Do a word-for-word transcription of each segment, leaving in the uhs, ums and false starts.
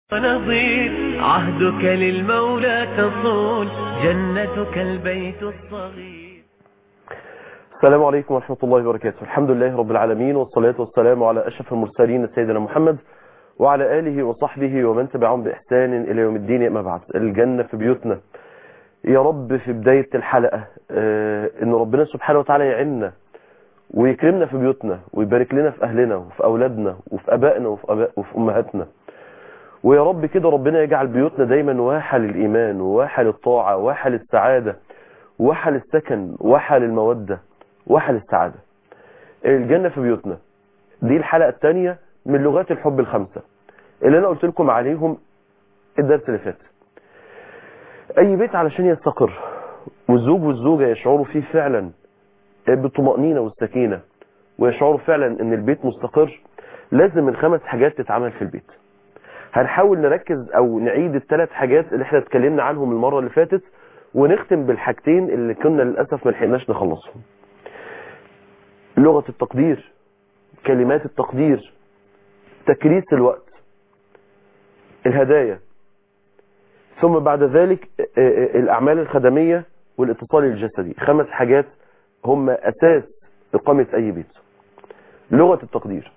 ونظير عهدك للمولى تصون جنتك البيت الصغير. السلام عليكم ورحمة الله وبركاته. الحمد لله رب العالمين، والصلاة والسلام على أشرف المرسلين سيدنا محمد وعلى آله وصحبه ومن تبعهم بإحسان إلى يوم الدين. أما بعد، الجنة في بيوتنا. يا رب في بداية الحلقة آه إن ربنا سبحانه وتعالى يعيننا ويكرمنا في بيوتنا ويبارك لنا في أهلنا وفي أولادنا وفي أبائنا وفي, أباء وفي أمهاتنا. ويا رب كده ربنا يجعل بيوتنا دايما واحة للإيمان وواحة للطاعة وواحة للسعادة وواحة للسكن وواحة للمودة وواحة للسعادة. الجنة في بيوتنا دي الحلقة الثانية من لغات الحب الخمسة اللي أنا قلت لكم عليهم الدرس اللي فات. أي بيت علشان يستقر والزوج والزوجة يشعروا فيه فعلا بالطمأنينة والسكينة ويشعروا فعلا ان البيت مستقر، لازم من خمس حاجات تتعمل في البيت. هنحاول نركز او نعيد الثلاث حاجات اللي احنا اتكلمنا عنهم المرة اللي فاتت، ونختم بالحاجتين اللي كنا للأسف ما لحقناش نخلصهم. لغة التقدير، كلمات التقدير، تكريس الوقت، الهدايا، ثم بعد ذلك الأعمال الخدمية والاتصال الجسدي. خمس حاجات هم أساس إقامة أي بيت. لغة التقدير،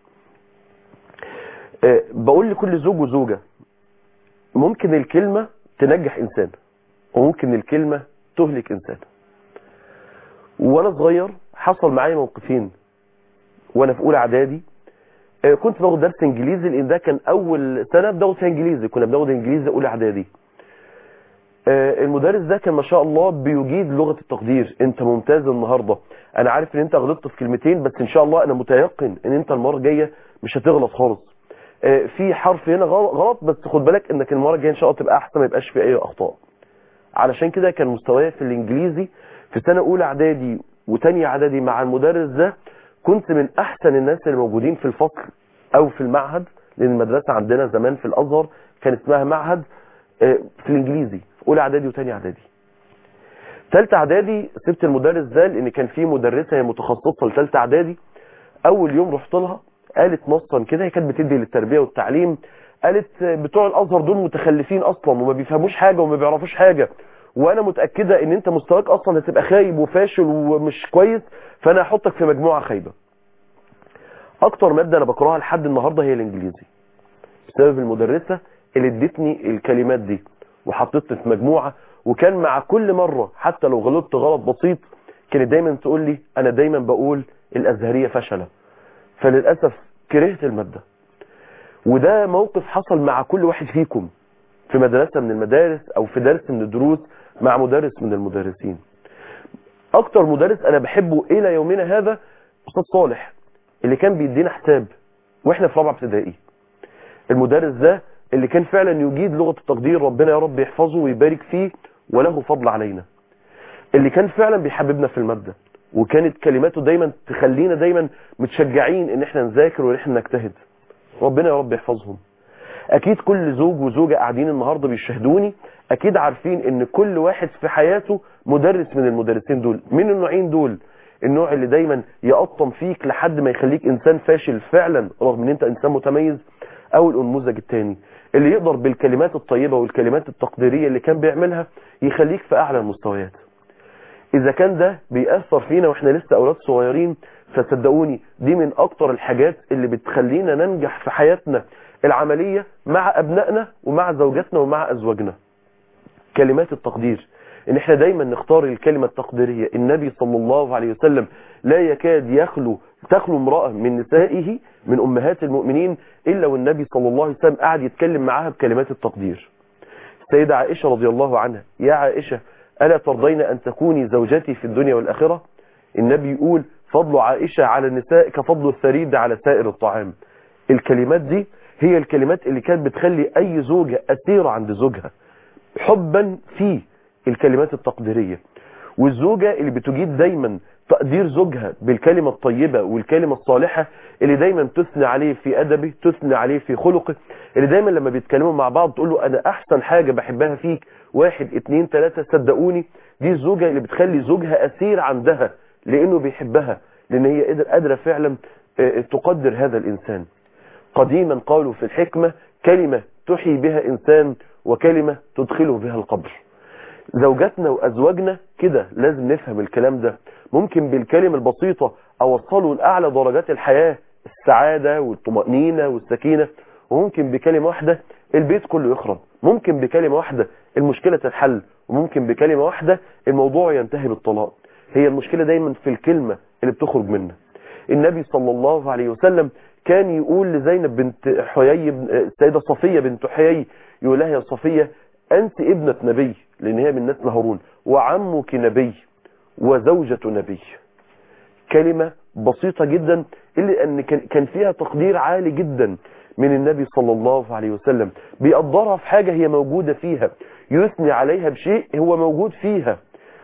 بقول لكل زوج وزوجة ممكن الكلمة تنجح إنسان وممكن الكلمة تهلك إنسان. وأنا صغير حصل معايا موقفين. وأنا في أولى إعدادي كنت باخد درس إنجليزي، لأن ده كان أول سنة باخد فيها إنجليزي، كنا بناخد إنجليزي أولى إعدادي. المدرس ده كان ما شاء الله بيجيد لغة التقدير. انت ممتاز النهاردة، انا عارف ان انت غلطت في كلمتين، بس ان شاء الله انا متيقن ان انت المرة الجاية مش هتغلط خالص. في حرف هنا غلط بس خد بالك انك المرة الجاية ان شاء الله تبقى احسن، ما يبقاش في اي اخطاء. علشان كده كان مستواي في الانجليزي في سنة اولى اعدادي وتانية اعدادي مع المدرس ده كنت من احسن الناس اللي موجودين في الفصل او في المعهد، لان المدرسة عندنا زمان في الازهر كان اسمها معهد في الانجليزي في اولى اعدادي وتانية اعدادي. ثالثه اعدادي سبت المدرس ده لان كان في مدرسه هي متخصصه لثالثه اعدادي. اول يوم رحت لها قالت نصا كده، هي كانت بتدي للتربيه والتعليم، قالت بتوع الازهر دول متخلفين اصلا وما بيفهموش حاجه وما بيعرفوش حاجه، وانا متاكده ان انت مستواك اصلا هتبقى خايب وفاشل ومش كويس، فانا هحطك في مجموعه خايبه. اكتر ماده انا بكرهها لحد النهارده هي الانجليزي بسبب المدرسه اللي ادتني الكلمات دي وحطتني في مجموعة. وكان مع كل مرة حتى لو غلطت غلط بسيط كانت دايما تقول لي انا دايما بقول الازهرية فشلة. فللأسف كرهت المادة. وده موقف حصل مع كل واحد فيكم في مدرسة من المدارس او في درس من الدروس مع مدرس من المدرسين. اكتر مدرس انا بحبه الى يومنا هذا استاذ صالح اللي كان بيدينا حساب واحنا في رابعة ابتدائي. المدرس ده اللي كان فعلا يجيد لغة التقدير، ربنا يا رب يحفظه ويبارك فيه وله فضل علينا. اللي كان فعلا بيحببنا في المادة وكانت كلماته دايما تخلينا دايما متشجعين ان احنا نذاكر وان احنا نجتهد. ربنا يا رب يحفظهم. اكيد كل زوج وزوجة قاعدين النهاردة بيشاهدوني اكيد عارفين ان كل واحد في حياته مدرس من المدرسين دول. من النوعين دول، النوع اللي دايما يقطم فيك لحد ما يخليك انسان فاشل فعلا رغم ان انت انسان متميز، او النموذج الثاني اللي يقدر بالكلمات الطيبة والكلمات التقديرية اللي كان بيعملها يخليك في اعلى المستويات. اذا كان ده بيأثر فينا واحنا لسه اولاد صغيرين، فصدقوني دي من اكتر الحاجات اللي بتخلينا ننجح في حياتنا العملية مع ابنائنا ومع زوجاتنا ومع ازواجنا. كلمات التقدير، ان احنا دايما نختار الكلمة التقديرية. النبي صلى الله عليه وسلم لا يكاد يخلو تخلو امرأة من نسائه من امهات المؤمنين الا والنبي صلى الله عليه وسلم قاعد يتكلم معاها بكلمات التقدير. سيدة عائشة رضي الله عنها، يا عائشة ألا ترضين أن تكوني زوجتي في الدنيا والآخرة؟ النبي يقول فضل عائشة على النساء كفضل الثريد على سائر الطعام. الكلمات دي هي الكلمات اللي كانت بتخلي أي زوجة أسيرة عند زوجها حبا في الكلمات التقديرية. والزوجة اللي بتجيد دايما تقدير زوجها بالكلمة الطيبة والكلمة الصالحة اللي دايما تثني عليه في أدبه، تثني عليه في خلقه، اللي دايما لما بيتكلموا مع بعض تقول له أنا أحسن حاجة بحبها فيك واحد اتنين تلاتة. صدقوني دي الزوجة اللي بتخلي زوجها أسير عندها لأنه بيحبها، لأن هي قادرة فعلا تقدر هذا الإنسان. قديما قالوا في الحكمة كلمة تحيي بها إنسان وكلمة تدخله بها القبر. زوجاتنا وأزواجنا كده لازم نفهم الكلام ده. ممكن بالكلمة البسيطة أوصله لأعلى درجات الحياة، السعادة والطمأنينة والسكينة، وممكن بكلمة واحدة البيت كله يخرب، ممكن بكلمة واحدة المشكلة تتحل، وممكن بكلمة واحدة الموضوع ينتهي بالطلاق. هي المشكلة دايما في الكلمة اللي بتخرج منها. النبي صلى الله عليه وسلم كان يقول لزينب بنت حيي، السيدة صفية بنت حيي، يقول لها يا صفية أنت ابنة نبي، لأن هي من نسل هارون، وعمك نبي وزوجة نبي. كلمة بسيطة جدا إلا أن كان فيها تقدير عالي جدا من النبي صلى الله عليه وسلم، بيقدرها في حاجة هي موجودة فيها، يثني عليها بشيء هو موجود فيها.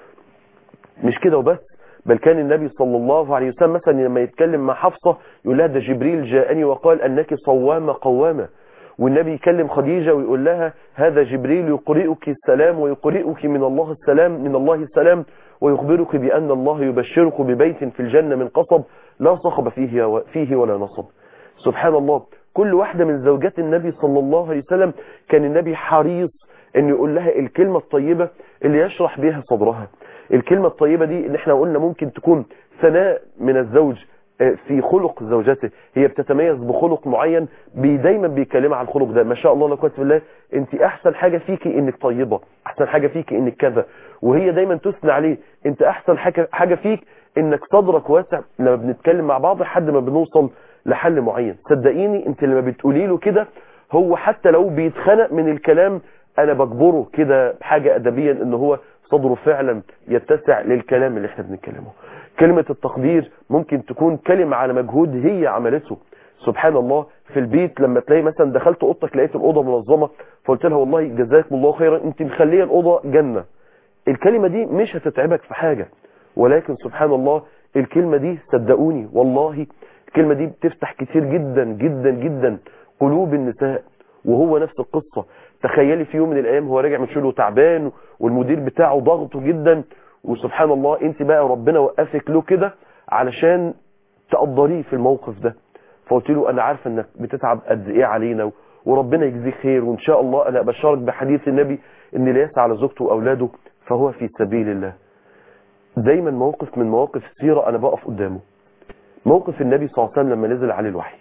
مش كده وبس، بل كان النبي صلى الله عليه وسلم مثلا لما يتكلم مع حفصة يقول لها ده جبريل جاءني وقال أنك صوامة قوامة. والنبي يكلم خديجة ويقول لها هذا جبريل يقرئك السلام ويقرئك من الله السلام من الله السلام ويخبرك بأن الله يبشرك ببيت في الجنة من قصب لا صخب فيه فيه ولا نصب. سبحان الله، كل واحدة من زوجات النبي صلى الله عليه وسلم كان النبي حريص أن يقول لها الكلمة الطيبة اللي يشرح بها صدرها. الكلمة الطيبة دي اللي احنا قلنا ممكن تكون ثناء من الزوج في خلق زوجته، هي بتتميز بخلق معين بي دايما بيكلمها عن الخلق ده، ما شاء الله لا قوه الا بالله، انت احسن حاجة فيكي انك طيبة، احسن حاجة فيكي انك كذا، وهي دايما تثني عليه انت احسن حاجة فيك انك صدرك واسع. لما بنتكلم مع بعض لحد ما بنوصل لحل معين، صدقيني انت لما بتقولي له كده هو حتى لو بيتخنق من الكلام انا بجبره كده بحاجة ادبيا ان هو صدره فعلا يتسع للكلام اللي احنا بنتكلمه. كلمة التقدير ممكن تكون كلمة على مجهود هي عملته. سبحان الله، في البيت لما تلاقي مثلا دخلت اوضتك لقيت الأوضة منظمة فقلت لها والله جزاكم الله خيرا انت مخليه الأوضة جنة، الكلمة دي مش هتتعبك في حاجة، ولكن سبحان الله الكلمة دي صدقوني والله الكلمة دي بتفتح كتير جدا جدا جدا قلوب النساء. وهو نفس القصة، تخيلي في يوم من الايام هو راجع من شغله تعبان والمدير بتاعه ضغطه جدا، وسبحان الله انت بقى ربنا وقفك له كده علشان تقدريه في الموقف ده، فقلت له انا عارفه انك بتتعب قد ايه علينا وربنا يجزيك خير، وان شاء الله انا ابشرك بحديث النبي ان اللي يسعى على زوجته واولاده فهو في سبيل الله. دايما موقف من مواقف السيره انا بقف قدامه، موقف النبي صلى الله عليه وسلم لما نزل عليه الوحي.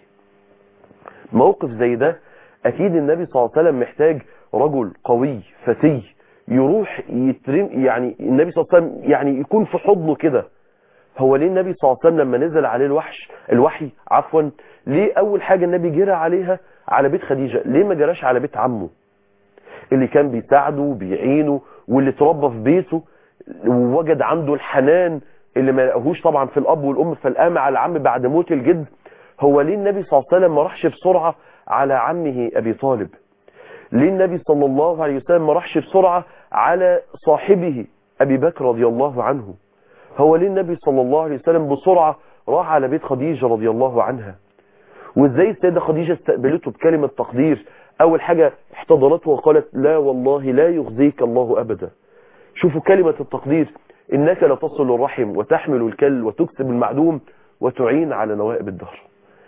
موقف زي ده اكيد النبي صلى الله عليه وسلم محتاج رجل قوي فتي يروح يترم، يعني النبي صلى الله عليه وسلم يعني يكون في حضنه كده. هو ليه النبي صلى الله عليه وسلم لما نزل عليه الوحش الوحي عفوا ليه اول حاجة النبي جرى عليها على بيت خديجة؟ ليه ما جراش على بيت عمه اللي كان بيساعده وبيعينه واللي اتربى في بيته ووجد عنده الحنان اللي ما لقاهوش طبعا في الاب والام، فالقام على العم بعد موت الجد؟ هو ليه النبي صلى الله عليه وسلم ما راحش بسرعة على عمه ابي طالب؟ ليه النبي صلى الله عليه وسلم ما راحش بسرعة على صاحبه ابي بكر رضي الله عنه؟ هو ليه النبي صلى الله عليه وسلم بسرعة راح على بيت خديجة رضي الله عنها؟ وازاي السيدة خديجة استقبلته بكلمة تقدير؟ اول حاجة احتضنته وقالت لا والله لا يخزيك الله ابدا. شوفوا كلمة التقدير، انك لتصل الرحم وتحمل الكل وتكسب المعدوم وتعين على نوائب الدهر.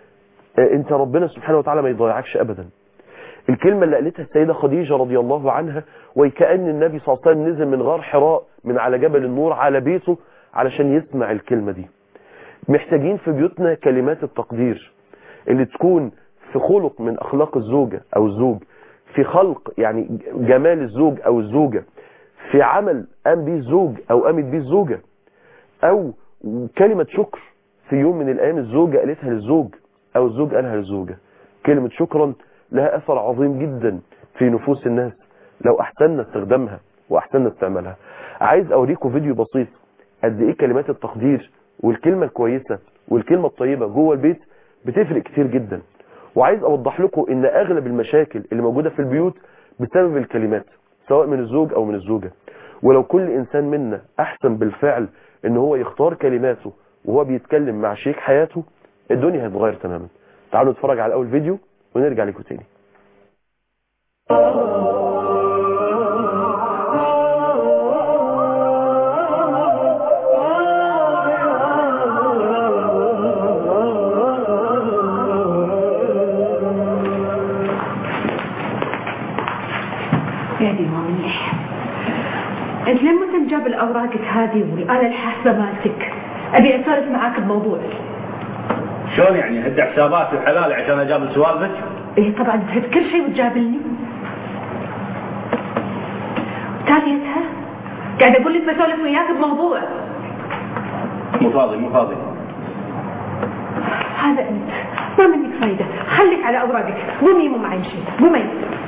انت ربنا سبحانه وتعالى ما يضيعكش ابدا. الكلمة اللي قالتها السيدة خديجة رضي الله عنها وكأن النبي صلى الله عليه وسلم نزل من غار حراء من على جبل النور على بيته علشان يسمع الكلمة دي. محتاجين في بيوتنا كلمات التقدير اللي تكون في خلق من أخلاق الزوجة أو الزوج، في خلق يعني جمال الزوج أو الزوجة، في عمل قام به الزوج أو قامت به الزوجة، أو كلمة شكر في يوم من الأيام الزوجة قالتها للزوج أو الزوج قالها للزوجة. كلمة شكرا لها أثر عظيم جدا في نفوس الناس لو أحسننا استخدامها وأحسننا استعمالها. عايز أوريكم فيديو بسيط قد إيه كلمات التقدير والكلمة الكويسة والكلمة الطيبة جوه البيت بتفرق كتير جدا. وعايز أوضح لكم إن أغلب المشاكل اللي موجودة في البيوت بسبب الكلمات سواء من الزوج أو من الزوجة. ولو كل إنسان منا أحسن بالفعل إن هو يختار كلماته وهو بيتكلم مع شريك حياته الدنيا هتتغير تماما. تعالوا نتفرج على أول فيديو ونرجع لكم تاني. يا دي ما منيح. انت لما تنجاب الاوراقك هذه والاله الحاسبه مالتك ابي اسولف معاك بموضوع. شلون يعني؟ هد حساباتي وحلالي عشان اجابل سوالفك؟ ايه طبعا تهد كل شيء وتجابلني. تاليتها قاعد اقول لك بسولف وياك بموضوع. مو فاضي مو فاضي. هذا انت ما منك فايده، خليك على اوراقك. قومي مو معي شيء قومي.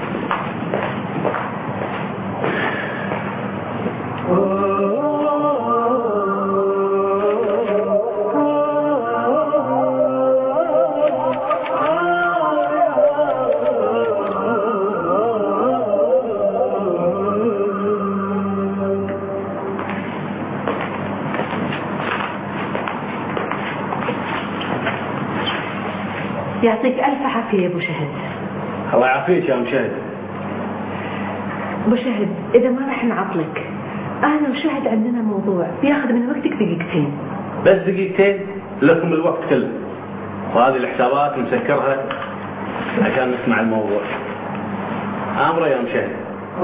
يعطيك ألف عافية يا أبو شهد. الله يعافيك يا أم شهد. أبو شهد إذا ما راح نعطلك، أنا وشهد عندنا موضوع بياخذ من وقتك دقيقتين. بس دقيقتين؟ لكم الوقت كله. وهذه الحسابات مسكرها عشان نسمع الموضوع. أمره يا أم شهد.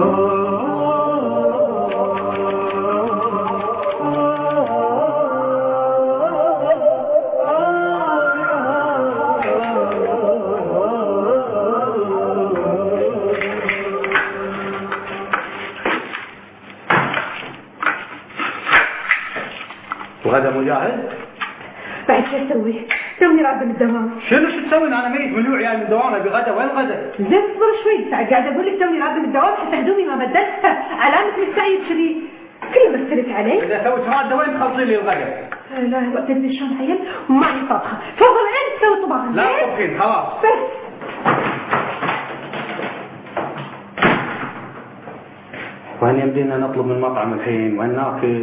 وغدا مجاهد؟ بعد شو اسوي؟ توني راضي من الدوام. شنو شو تسوي؟ انا ميت من الجوع يعني من دوامي بغدا. وين غدا؟ زين اصبر شوي، قاعد اقول لك توني راضي من الدوام حتى هدومي ما بدلتها، علامة مستعيد كذي كله بستلك عليه. اذا سويت ماده وين تخلصي لي الغدا؟ لا لا تدري شلون عيل ومعي طبخه، تفضل انت تسوي طبخ. لا طبخين خلاص. بس وين يمدينا نطلب من مطعم الحين؟ وين ناكل؟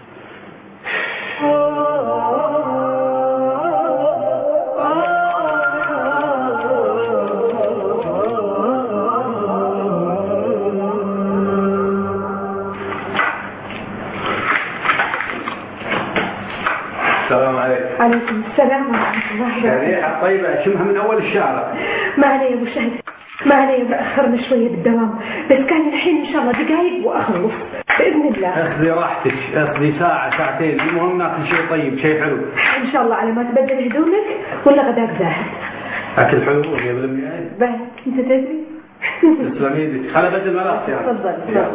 السلام عليكم. عليكم السلام ورحمة الله وبركاته. ريحة طيبة أشمها من أول الشارع. ما علي يا أبو شهد، ما علي، تأخرنا شوية بالدوام، بس كان الحين إن شاء الله دقايق وأخلص بإذن الله. أخذي راحتك، أخذي ساعة ساعتين، المهم ناكل شيء طيب شيء حلو. إن شاء الله على ما تبدل هدومك ولا غداك جاهز. أكل حلو يا بالمئة. بعد أنت تدري؟ تسلم يدك، خلي بدل ملابس يعني. تفضل تفضل.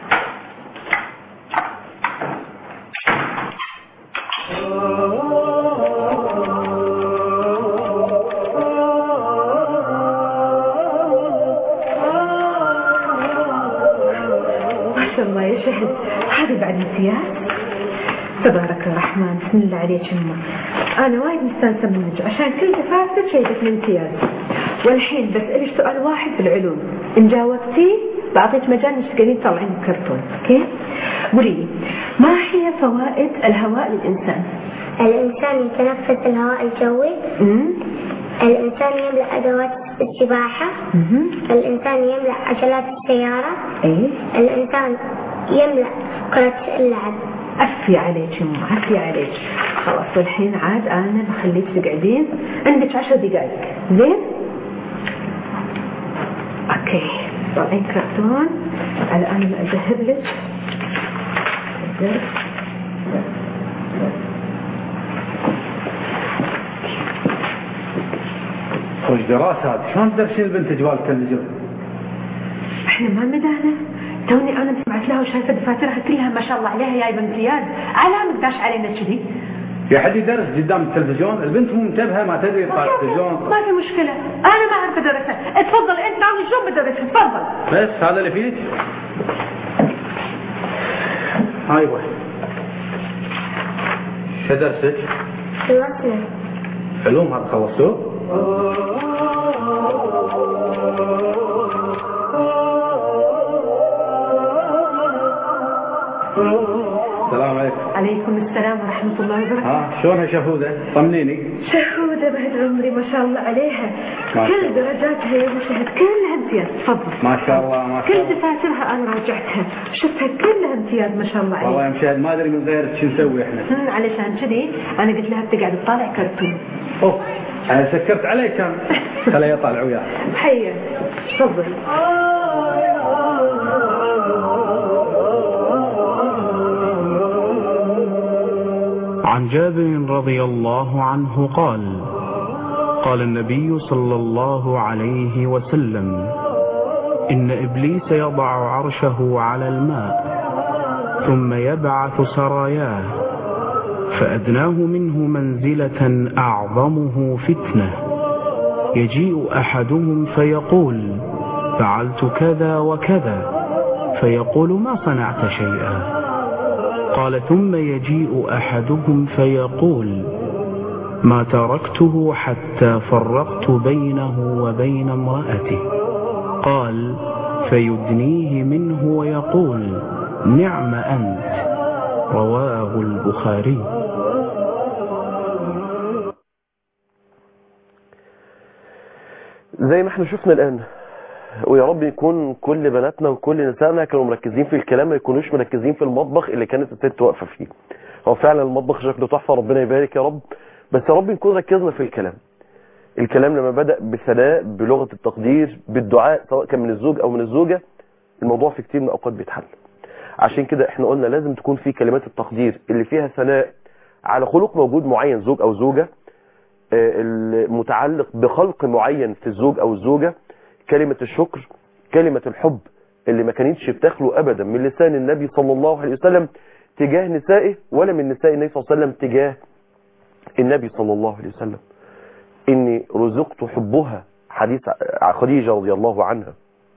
الله يا شهد، هذا بعد امتياز؟ تبارك الرحمن، بسم الله عليك يما. انا وايد مستانسه منك عشان كل دفعتك شيدك الامتياز. والحين بسألك سؤال واحد بالعلوم، ان جاوبتي بعطيك مجال انك تقدرين تطلعين الكرتون، اوكي؟ قولي لي ما هي فوائد الهواء للانسان؟ الانسان يتنفس الهواء الجوي. امم الانسان يملأ ادوات السباحة. امم الانسان يملأ عجلات السيارة. ايه الانسان يملأ كرة اللعب. عفي عليك يما، عفي عليك. خلاص الحين عاد انا بخليك تقعدين، عندك عشر دقائق، زين؟ اوكي، طلعين كرتون على انا اذهب لك الدرس. وش دراسة هذه؟ شلون تدرسين البنت جوال التلفزيون؟ احنا ما مدانا، توني انا سمعت لها وشايفه دفاترها كلها ما شاء الله عليها جايبه امتياز، علامه داش علينا كذي. في حد يدرس قدام التلفزيون؟ البنت مو منتبهه ما تدري يطلع التلفزيون. ما في مشكله، انا ما اعرف ادرسها، اتفضل انت عاوز شلون بدرسها؟ تفضل. بس هذا اللي فيك؟ ايوه. شو درسك؟ خلصنا. علوم هذا خلصتوه؟ السلام عليكم. عليكم السلام ورحمة الله وبركاته. ها شلونها شهودة؟ طمنيني. شهودة بعد عمري ما شاء الله عليها، كل درجاتها يا ابو شهد كلها امتياز. تفضل. ما شاء الله ما شاء الله. كل دفاترها انا راجعتها شفتها كلها امتياز ما شاء الله عليها. والله يا مشاهد ما ادري من غيرك شو نسوي احنا. علشان كذي انا قلت لها بتقعد تطالع كرتون. اوه انا سكرت عليك كان. خليه يطالع وياك. حيا تفضل. وعن جابر رضي الله عنه قال قال النبي صلى الله عليه وسلم إن إبليس يضع عرشه على الماء ثم يبعث سراياه فأدناه منه منزلة أعظمه فتنة يجيء أحدهم فيقول فعلت كذا وكذا فيقول ما صنعت شيئا قال ثم يجيء أحدهم فيقول ما تركته حتى فرقت بينه وبين امرأته قال فيدنيه منه ويقول نعم أنت رواه البخاري. زي ما احنا شفنا الآن، ويا رب يكون كل بناتنا وكل نسائنا كانوا مركزين في الكلام، ما يكونوش مركزين في المطبخ اللي كانت الست واقفه فيه. هو فعلا المطبخ شكله تحفه، ربنا يبارك يا رب، بس يا رب نكون ركزنا في الكلام. الكلام لما بدأ بثناء، بلغة التقدير، بالدعاء، سواء كان من الزوج او من الزوجة، الموضوع في كتير من الاوقات بيتحل. عشان كده احنا قلنا لازم تكون في كلمات التقدير اللي فيها ثناء على خلق موجود معين، زوج او زوجة، المتعلق بخلق معين في الزوج او الزوجة، كلمة الشكر، كلمة الحب اللي ما كانتش بتخلو ابدا من لسان النبي صلى الله عليه وسلم تجاه نسائه، ولا من نساء النبي صلى الله عليه وسلم تجاه النبي صلى الله عليه وسلم. إني رزقت حبها، حديث خديجة رضي الله عنها،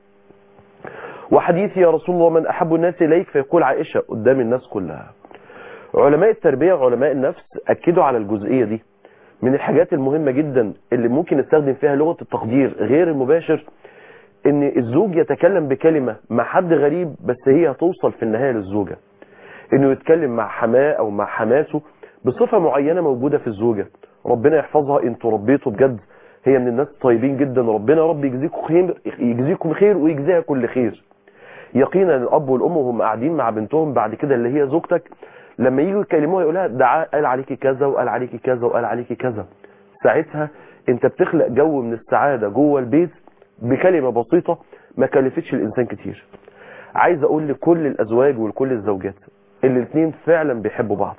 وحديث يا رسول الله من أحب الناس إليك، فيقول عائشة قدام الناس كلها. علماء التربية وعلماء النفس أكدوا على الجزئية دي. من الحاجات المهمة جدا اللي ممكن نستخدم فيها لغة التقدير غير المباشر، إن الزوج يتكلم بكلمة مع حد غريب بس هي هتوصل في النهاية للزوجة، إنه يتكلم مع حماه أو مع حماته بصفة معينة موجودة في الزوجة. ربنا يحفظها، انتوا ربيتوا بجد، هي من الناس الطيبين جدا، ربنا رب يجزيكم خير، يجزيكم خير ويجزيها كل خير. يقينا الاب والام وهم قاعدين مع بنتهم بعد كده اللي هي زوجتك، لما يجوا يكلموها يقولها ده قال عليكي كذا وقال عليكي كذا وقال عليكي كذا، ساعتها انت بتخلق جو من السعادة جوه البيت بكلمة بسيطة ما كلفتش الانسان كتير. عايز اقول لكل الازواج ولكل الزوجات اللي الاثنين فعلا بيحبوا بعض،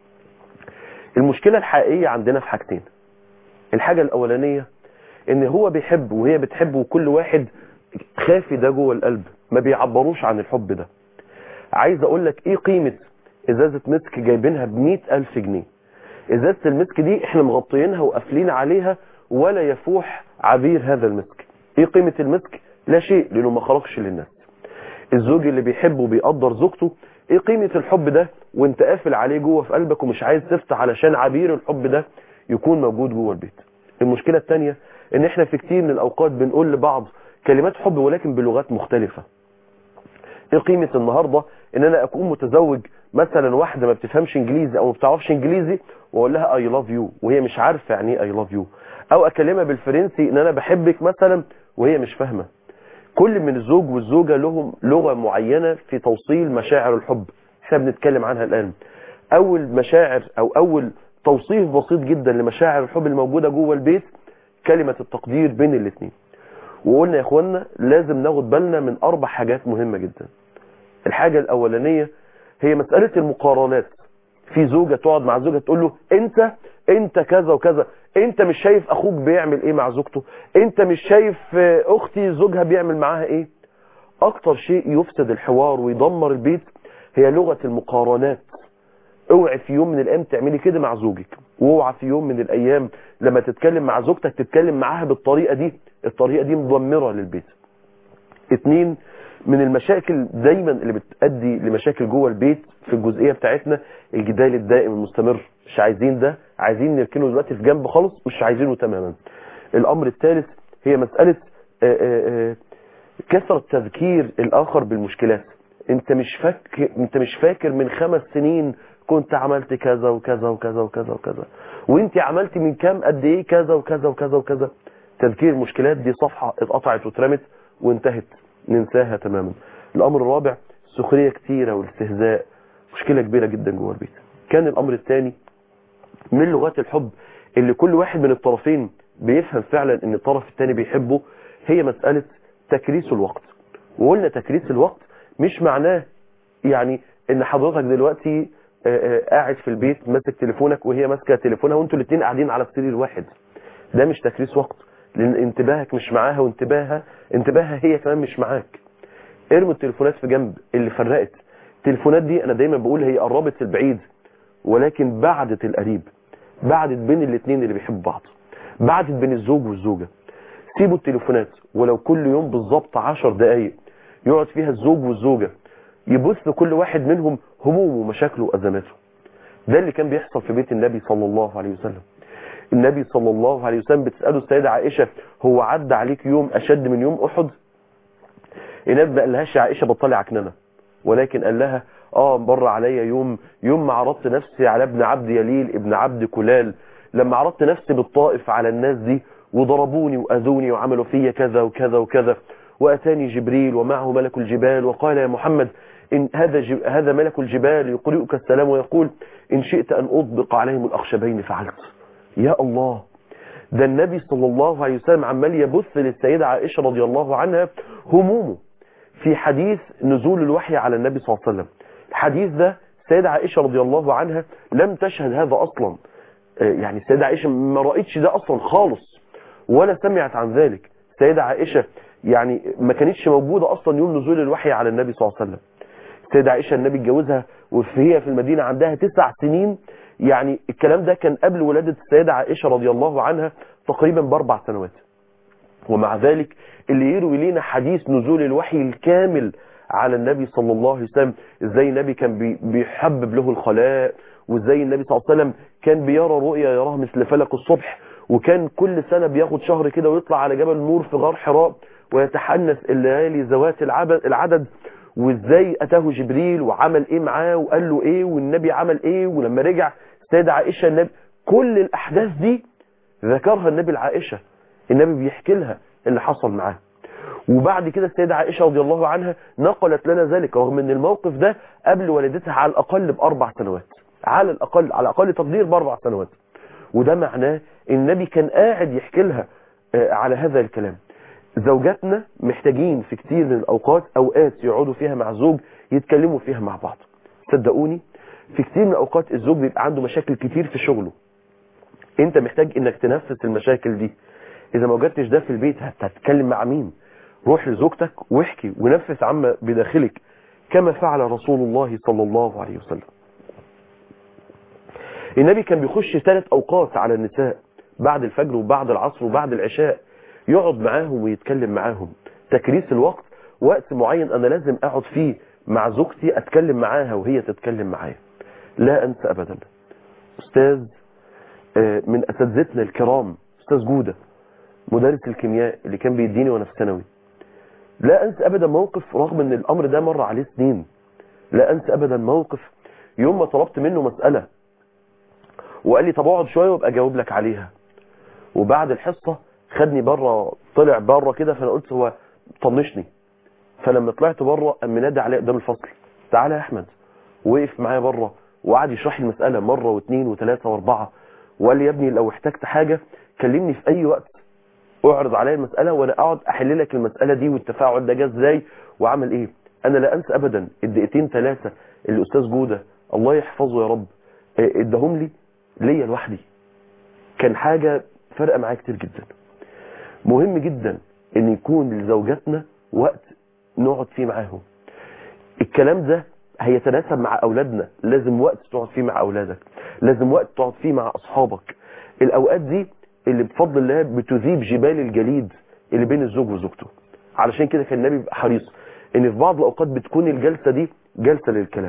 المشكلة الحقيقية عندنا في حاجتين. الحاجة الأولانية إن هو بيحب وهي بتحب، وكل واحد خافي ده جوه القلب، ما بيعبروش عن الحب ده. عايز أقول لك إيه قيمة إزازة مسك جايبينها بمئة ألف جنيه؟ إزازة المسك دي إحنا مغطيينها وقافلين عليها ولا يفوح عبير هذا المسك. إيه قيمة المسك؟ لا شيء، لأنه ما خرجش للناس. الزوج اللي بيحب وبيقدر زوجته، ايه قيمة الحب ده وانت قافل عليه جوه في قلبك ومش عايز تفتح علشان عبير الحب ده يكون موجود جوه البيت. المشكلة التانية ان احنا في كتير من الاوقات بنقول لبعض كلمات حب ولكن بلغات مختلفة. ايه قيمة النهاردة ان انا اكون متزوج مثلا واحدة ما بتفهمش انجليزي او ما بتعرفش انجليزي واقول لها I love you وهي مش عارفة يعني ايه I love you، او اكلمها بالفرنسي ان انا بحبك مثلا وهي مش فاهمة. كل من الزوج والزوجة لهم لغة معينة في توصيل مشاعر الحب، احنا بنتكلم عنها الآن. أول مشاعر أو أول توصيف بسيط جدا لمشاعر الحب الموجودة جوه البيت كلمة التقدير بين الاثنين. وقلنا يا اخوانا لازم ناخد بالنا من أربع حاجات مهمة جدا. الحاجة الأولانية هي مسألة المقارنات. في زوجة تقعد مع زوجة تقول له انت انت كذا وكذا، انت مش شايف اخوك بيعمل ايه مع زوجته، انت مش شايف اختي زوجها بيعمل معاها ايه. اكتر شيء يفسد الحوار ويدمر البيت هي لغة المقارنات. اوعي في يوم من الايام تعملي كده مع زوجك، واوعي في يوم من الايام لما تتكلم مع زوجتك تتكلم معاها بالطريقة دي، الطريقة دي مدمرة للبيت. اتنين، من المشاكل دايما اللي بتؤدي لمشاكل جوه البيت في الجزئية بتاعتنا الجدال الدائم المستمر. مش عايزين ده، عايزين نركنه دلوقتي في جنب خالص، مش عايزينه تماما. الامر الثالث هي مسألة كثرة تذكير الاخر بالمشكلات. انت مش فاكر انت مش فاكر من خمس سنين كنت عملت كذا وكذا وكذا وكذا وكذا، وانت عملت من كام قد ايه كذا وكذا وكذا وكذا. تذكير المشكلات دي صفحة اتقطعت واترمت وانتهت، ننساها تماما. الامر الرابع سخرية كتيرة والاستهزاء، مشكلة كبيرة جدا جوه البيت. كان الامر الثاني من لغات الحب اللي كل واحد من الطرفين بيفهم فعلا ان الطرف الثاني بيحبه هي مسألة تكريس الوقت. وقلنا تكريس الوقت مش معناه يعني ان حضرتك دلوقتي قاعد في البيت ماسك تليفونك وهي ماسكه تليفونها وانتوا الاثنين قاعدين على السرير واحد. ده مش تكريس وقت، لان انتباهك مش معاها وانتباهها انتباهها هي كمان مش معاك. ارموا التليفونات في جنب اللي فرقت. التليفونات دي انا دايما بقول هي قربت البعيد ولكن بعدت القريب، بعدت بين الاثنين اللي بيحبوا بعض، بعدت بين الزوج والزوجه. سيبوا التليفونات، ولو كل يوم بالظبط عشر دقايق يقعد فيها الزوج والزوجه يبث كل واحد منهم همومه ومشاكله وازماته. ده اللي كان بيحصل في بيت النبي صلى الله عليه وسلم. النبي صلى الله عليه وسلم بتساله السيده عائشه هو عدى عليك يوم اشد من يوم احد؟ النبي ما قالهاش يا عائشه بطلي عكننه، ولكن قال لها اه مر عليا يوم يوم ما عرضت نفسي على ابن عبد يليل ابن عبد كلال، لما عرضت نفسي بالطائف على الناس دي وضربوني واذوني وعملوا فيا كذا وكذا وكذا، واتاني جبريل ومعه ملك الجبال وقال يا محمد إن هذا جب... هذا ملك الجبال يقرئك السلام ويقول إن شئت أن أطبق عليهم الأخشبين فعلت. يا الله، ده النبي صلى الله عليه وسلم عمال يبث للسيدة عائشة رضي الله عنها همومه في حديث نزول الوحي على النبي صلى الله عليه وسلم. الحديث ده السيدة عائشة رضي الله عنها لم تشهد هذا أصلا، يعني السيدة عائشة ما رأيتش ده أصلا خالص ولا سمعت عن ذلك. السيدة عائشة يعني ما كانتش موجودة أصلا يوم نزول الوحي على النبي صلى الله عليه وسلم. السيدة عائشة النبي اتجوزها وهي في المدينة عندها تسع سنين، يعني الكلام ده كان قبل ولادة السيدة عائشة رضي الله عنها تقريبا باربع سنوات. ومع ذلك اللي يروي لنا حديث نزول الوحي الكامل على النبي صلى الله عليه وسلم، ازاي النبي كان بيحبب له الخلاء، وازاي النبي صلى الله عليه وسلم كان بيرى رؤيا يراها مثل فلك الصبح، وكان كل سنة بياخد شهر كده ويطلع على جبل نور في غار حراء ويتحنث الليالي ذوات العدد، وازاي اتاه جبريل وعمل ايه معاه وقال له ايه والنبي عمل ايه، ولما رجع السيدة عائشة النبي كل الاحداث دي ذكرها النبي لعائشة، النبي بيحكي لها اللي حصل معاه. وبعد كده السيدة عائشة رضي الله عنها نقلت لنا ذلك رغم ان الموقف ده قبل والدتها على الاقل باربع سنوات، على الاقل على اقل تقدير باربع سنوات. وده معناه النبي كان قاعد يحكي لها على هذا الكلام. زوجاتنا محتاجين في كتير من الأوقات أوقات يقعدوا فيها مع زوج يتكلموا فيها مع بعض. صدقوني في كتير من الأوقات الزوج بيبقى عنده مشاكل كتير في شغله، انت محتاج انك تنفس المشاكل دي. اذا ما وجدتش ده في البيت هتتكلم مع مين؟ روح لزوجتك واحكي ونفس عما بداخلك كما فعل رسول الله صلى الله عليه وسلم. النبي كان بيخش ثلاث أوقات على النساء، بعد الفجر وبعد العصر وبعد العشاء، يقعد معاهم ويتكلم معاهم. تكريس الوقت وقت معين أنا لازم أقعد فيه مع زوجتي أتكلم معاها وهي تتكلم معايا. لا أنسى أبدا أستاذ من أساتذتنا الكرام أستاذ جودة مدرس الكيمياء اللي كان بيديني وأنا في ثانوي، لا أنسى أبدا موقف رغم أن الأمر ده مر عليه سنين. لا أنسى أبدا موقف يوم ما طلبت منه مسألة وقال لي طب اقعد شوية وابقى اجاوب لك عليها، وبعد الحصة خدني بره، طلع بره كده، فانا قلت هو طنشني. فلما طلعت بره قام منادي عليا قدام الفصل تعالى يا احمد، وقف معايا بره وقعد يشرح لي المسألة مرة واثنين وثلاثة واربعة، وقال لي يا ابني لو احتجت حاجة كلمني في اي وقت، اعرض عليا المسألة وانا اقعد احل لك المسألة دي والتفاعل ده جه ازاي وعمل ايه. انا لا انسى ابدا الدقيقتين ثلاثة اللي استاذ جودة الله يحفظه يا رب اداهم لي ليا لوحدي، كان حاجة فرقة معايا كتير جدا. مهم جدا ان يكون لزوجاتنا وقت نقعد فيه معاهم. الكلام ده هيتناسب مع اولادنا، لازم وقت تقعد فيه مع اولادك، لازم وقت تقعد فيه مع اصحابك. الاوقات دي اللي بفضل الله بتذيب جبال الجليد اللي بين الزوج وزوجته. علشان كده كان النبي بيبقى حريص ان في بعض الاوقات بتكون الجلسة دي جلسة للكلام،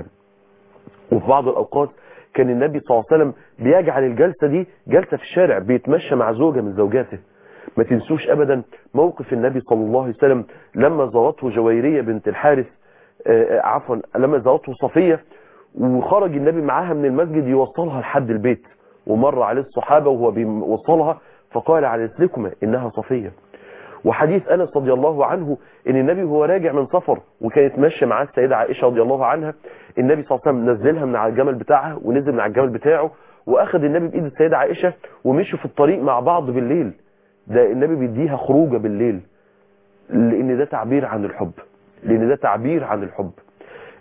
وفي بعض الاوقات كان النبي صلى الله عليه وسلم بيجعل الجلسة دي جلسة في الشارع بيتمشى مع زوجة من زوجاته. ما تنسوش ابدا موقف النبي صلى الله عليه وسلم لما زارته جويرية بنت الحارث، عفوا لما زارته صفية، وخرج النبي معاها من المسجد يوصلها لحد البيت، ومر عليه الصحابة وهو بيوصلها فقال على رسلكما انها صفية. وحديث أنس رضي الله عنه ان النبي هو راجع من سفر وكانت ماشيه معاه السيدة عائشة رضي الله عنها، النبي صلى الله عليه وسلم نزلها من على الجمل بتاعها ونزل من على الجمل بتاعه، واخذ النبي بايد السيدة عائشة ومشوا في الطريق مع بعض بالليل. ده النبي بيديها خروجه بالليل، لان ده تعبير عن الحب، لان ده تعبير عن الحب.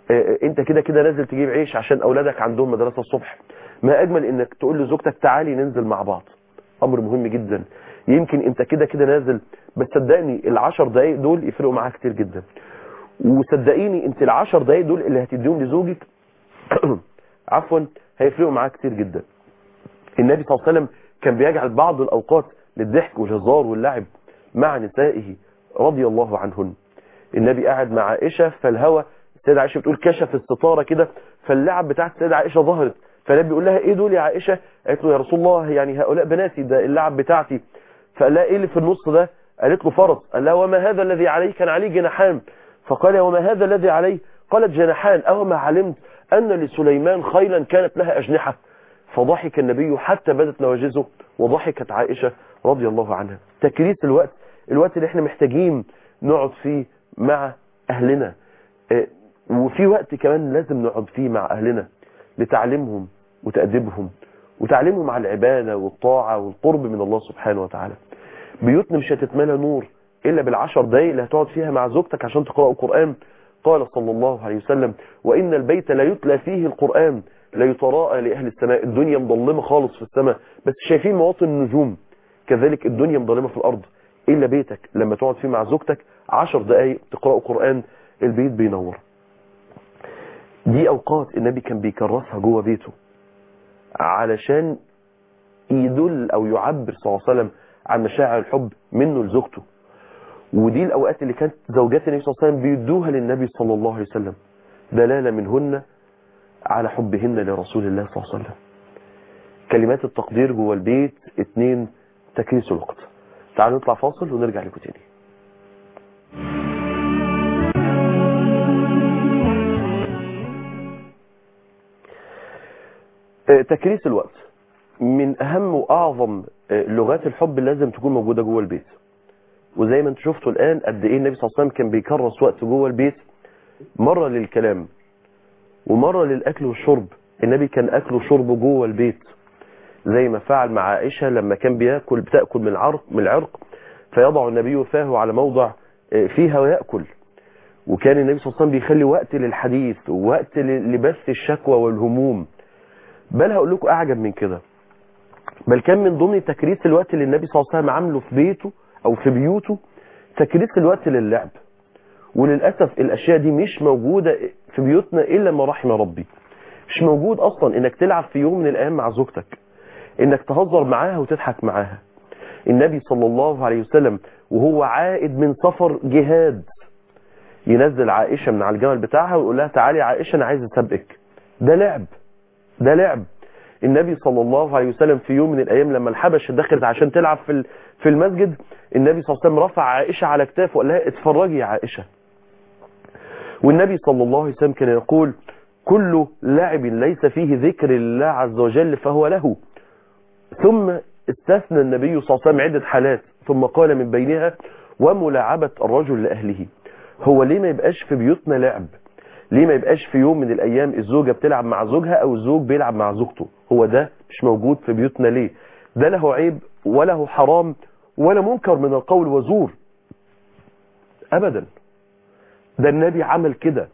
انت كده كده نازل تجيب عيش عشان اولادك عندهم مدرسة الصبح، ما اجمل انك تقول لزوجتك تعالي ننزل مع بعض. امر مهم جدا. يمكن انت كده كده نازل، بس صدقني العشر دقايق دول يفرقوا معاك كتير جدا. وصدقيني انت العشر دقايق دول اللي هتديهم لزوجك عفوا هيفرقوا معاك كتير جدا. النبي صلى الله عليه وسلم كان بيجعل بعض الاوقات للضحك والهزار واللعب مع نسائه رضي الله عنهن. النبي قاعد مع عائشة، فالهوى السيدة عائشة بتقول كشف الستارة كده، فاللعب بتاعت السيدة عائشة ظهرت، فالنبي بيقول لها ايه دول يا عائشة؟ قالت له يا رسول الله يعني هؤلاء بناتي، ده اللعب بتاعتي. فقال لها ايه اللي في النص ده؟ قالت له فرس. قال لها وما هذا الذي عليه؟ كان عليه جناحان. فقال وما هذا الذي عليه؟ قالت جناحان. أو ما علمت أن لسليمان خيلا كانت لها أجنحة. فضحك النبي حتى بدت نواجزه، وضحكت عائشة رضي الله عنها. تكريس الوقت، الوقت اللي احنا محتاجين نقعد فيه مع أهلنا، وفي وقت كمان لازم نقعد فيه مع أهلنا لتعليمهم وتأديبهم وتعليمهم على العبادة والطاعة والقرب من الله سبحانه وتعالى. بيوتنا مش هتتملى نور إلا بالعشر دقايق اللي هتقعد فيها مع زوجتك عشان تقرأوا القرآن. قال صلى الله عليه وسلم وإن البيت لا يتلى فيه القرآن لا يتراءى لأهل السماء. الدنيا مظلمة خالص في السماء بس شايفين مواطن النجوم، كذلك الدنيا مظلمة في الأرض، إلا بيتك لما تقعد فيه مع زوجتك عشر دقايق تقرأوا قرآن البيت بينور. دي أوقات النبي كان بيكرسها جوه بيته علشان يدل أو يعبر صلى الله عليه وسلم عن مشاعر الحب منه لزوجته. ودي الأوقات اللي كانت زوجات النبي صلى الله عليه وسلم بيدوها للنبي صلى الله عليه وسلم دلالة منهن على حبهن لرسول الله صلى الله عليه وسلم. كلمات التقدير جوه البيت. اتنين تكريس الوقت. تعالوا نطلع فاصل ونرجع لكم تاني. تكريس الوقت من أهم وأعظم لغات الحب اللي لازم تكون موجودة جوه البيت. وزي ما انتم شفتوا الآن قد إيه النبي صلى الله عليه وسلم كان بيكرس وقت جوه البيت، مرة للكلام ومرة للأكل والشرب. النبي كان أكل وشربه جوه البيت زي ما فعل مع عائشة لما كان بيأكل بتأكل من العرق من العرق فيضع النبي فاه على موضع فيها ويأكل. وكان النبي صلى الله عليه وسلم بيخلي وقت للحديث ووقت لبث الشكوى والهموم. بل هقول لكم أعجب من كده، بل كان من ضمن تكريس الوقت اللي النبي صلى الله عليه وسلم عامله في بيته أو في بيوته تكريس الوقت للعب. وللأسف الأشياء دي مش موجودة في بيوتنا إلا ما رحم ربي. مش موجود أصلا إنك تلعب في يوم من الأيام مع زوجتك، إنك تهزر معاها وتضحك معاها. النبي صلى الله عليه وسلم وهو عائد من سفر جهاد ينزل عائشة من على الجمل بتاعها ويقول لها تعالي عائشة أنا عايز أسابقك. ده لعب، ده لعب. النبي صلى الله عليه وسلم في يوم من الأيام لما الحبشة دخلت عشان تلعب في في المسجد، النبي صلى الله عليه وسلم رفع عائشة على كتافه وقال لها اتفرجي يا عائشة. والنبي صلى الله عليه وسلم كان يقول كل لعب ليس فيه ذكر الله عز وجل فهو له. ثم استثنى النبي صلى الله عليه وسلم عدة حالات ثم قال من بينها وملاعبة الرجل لأهله. هو ليه ما يبقاش في بيوتنا لعب؟ ليه ما يبقاش في يوم من الأيام الزوجة بتلعب مع زوجها أو الزوج بيلعب مع زوجته؟ هو ده مش موجود في بيوتنا ليه؟ ده له عيب وله حرام ولا منكر من القول وزور أبدا. ده النبي عمل كده.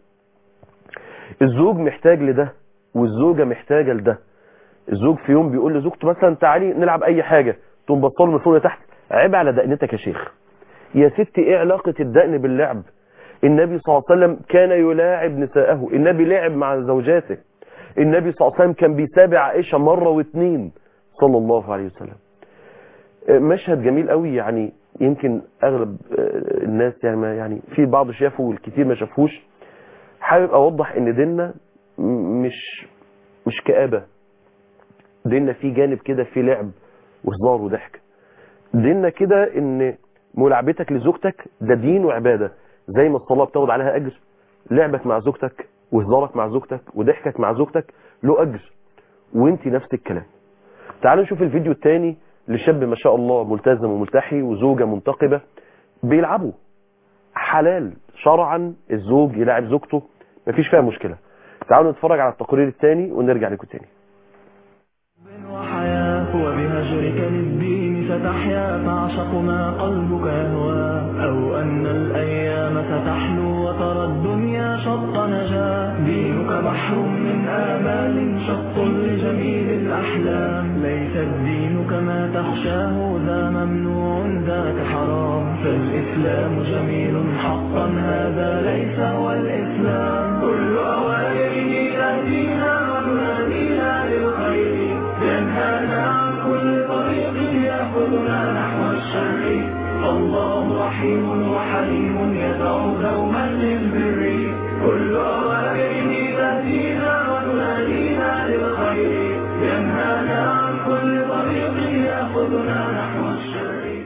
الزوج محتاج لده والزوجة محتاجة لده. الزوج في يوم بيقول لزوجته مثلا تعالي نلعب أي حاجة، تقوم بطله من فوق لتحت عيب على دقنتك يا شيخ. يا ستي ايه علاقة الدقن باللعب؟ النبي صلى الله عليه وسلم كان يلاعب نساءه. النبي لعب مع زوجاته. النبي صلى الله عليه وسلم كان بيتابع عائشة مرة واثنين صلى الله عليه وسلم. مشهد جميل قوي، يعني يمكن اغلب الناس يعني ما يعني في بعض شافوا والكثير ما شافوش. حابب اوضح ان ديننا مش مش كآبة. ديننا فيه جانب كده فيه لعب وهزار وضحك. ديننا كده ان ملاعبتك لزوجتك ده دين وعبادة. زي ما الصلاة بتاخد عليها أجر، لعبك مع زوجتك وهزارك مع زوجتك وضحكك مع زوجتك له أجر، وانت نفس الكلام. تعالوا نشوف الفيديو الثاني لشاب ما شاء الله ملتزم وملتحي وزوجة منتقبة بيلعبوا حلال شرعا. الزوج يلعب زوجته مفيش فيها مشكلة. تعالوا نتفرج على التقرير الثاني ونرجع لكم تاني. وبهجرك للدين ستحيا تعشق ما قلبك يهوى، أو أن الأيام ستحلو وترى الدنيا شط نجاة. دينك بحر من آمال شط لجميل الأحلام، ليس الدين كما تخشاه ذا ممنوع ذاك حرام. فالإسلام جميل حقا هذا ليس هو الإسلام. كل أوامره تهدينا ونهدينا للخير، ينهانا عن كل طريق يأخذنا نحو الشر. الله رحيم وحليم يدعو دوما للبر. كل أوامره تهدينا ونهدينا للخير، ينهانا عن كل طريق يأخذنا نحو الشر.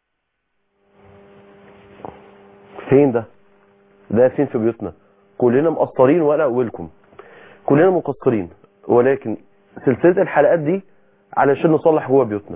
فين ده؟ ده فين في بيوتنا؟ كلنا مقصرين وانا اولكم، كلنا مقصرين، ولكن سلسلة الحلقات دي علشان نصلح جوه بيوتنا.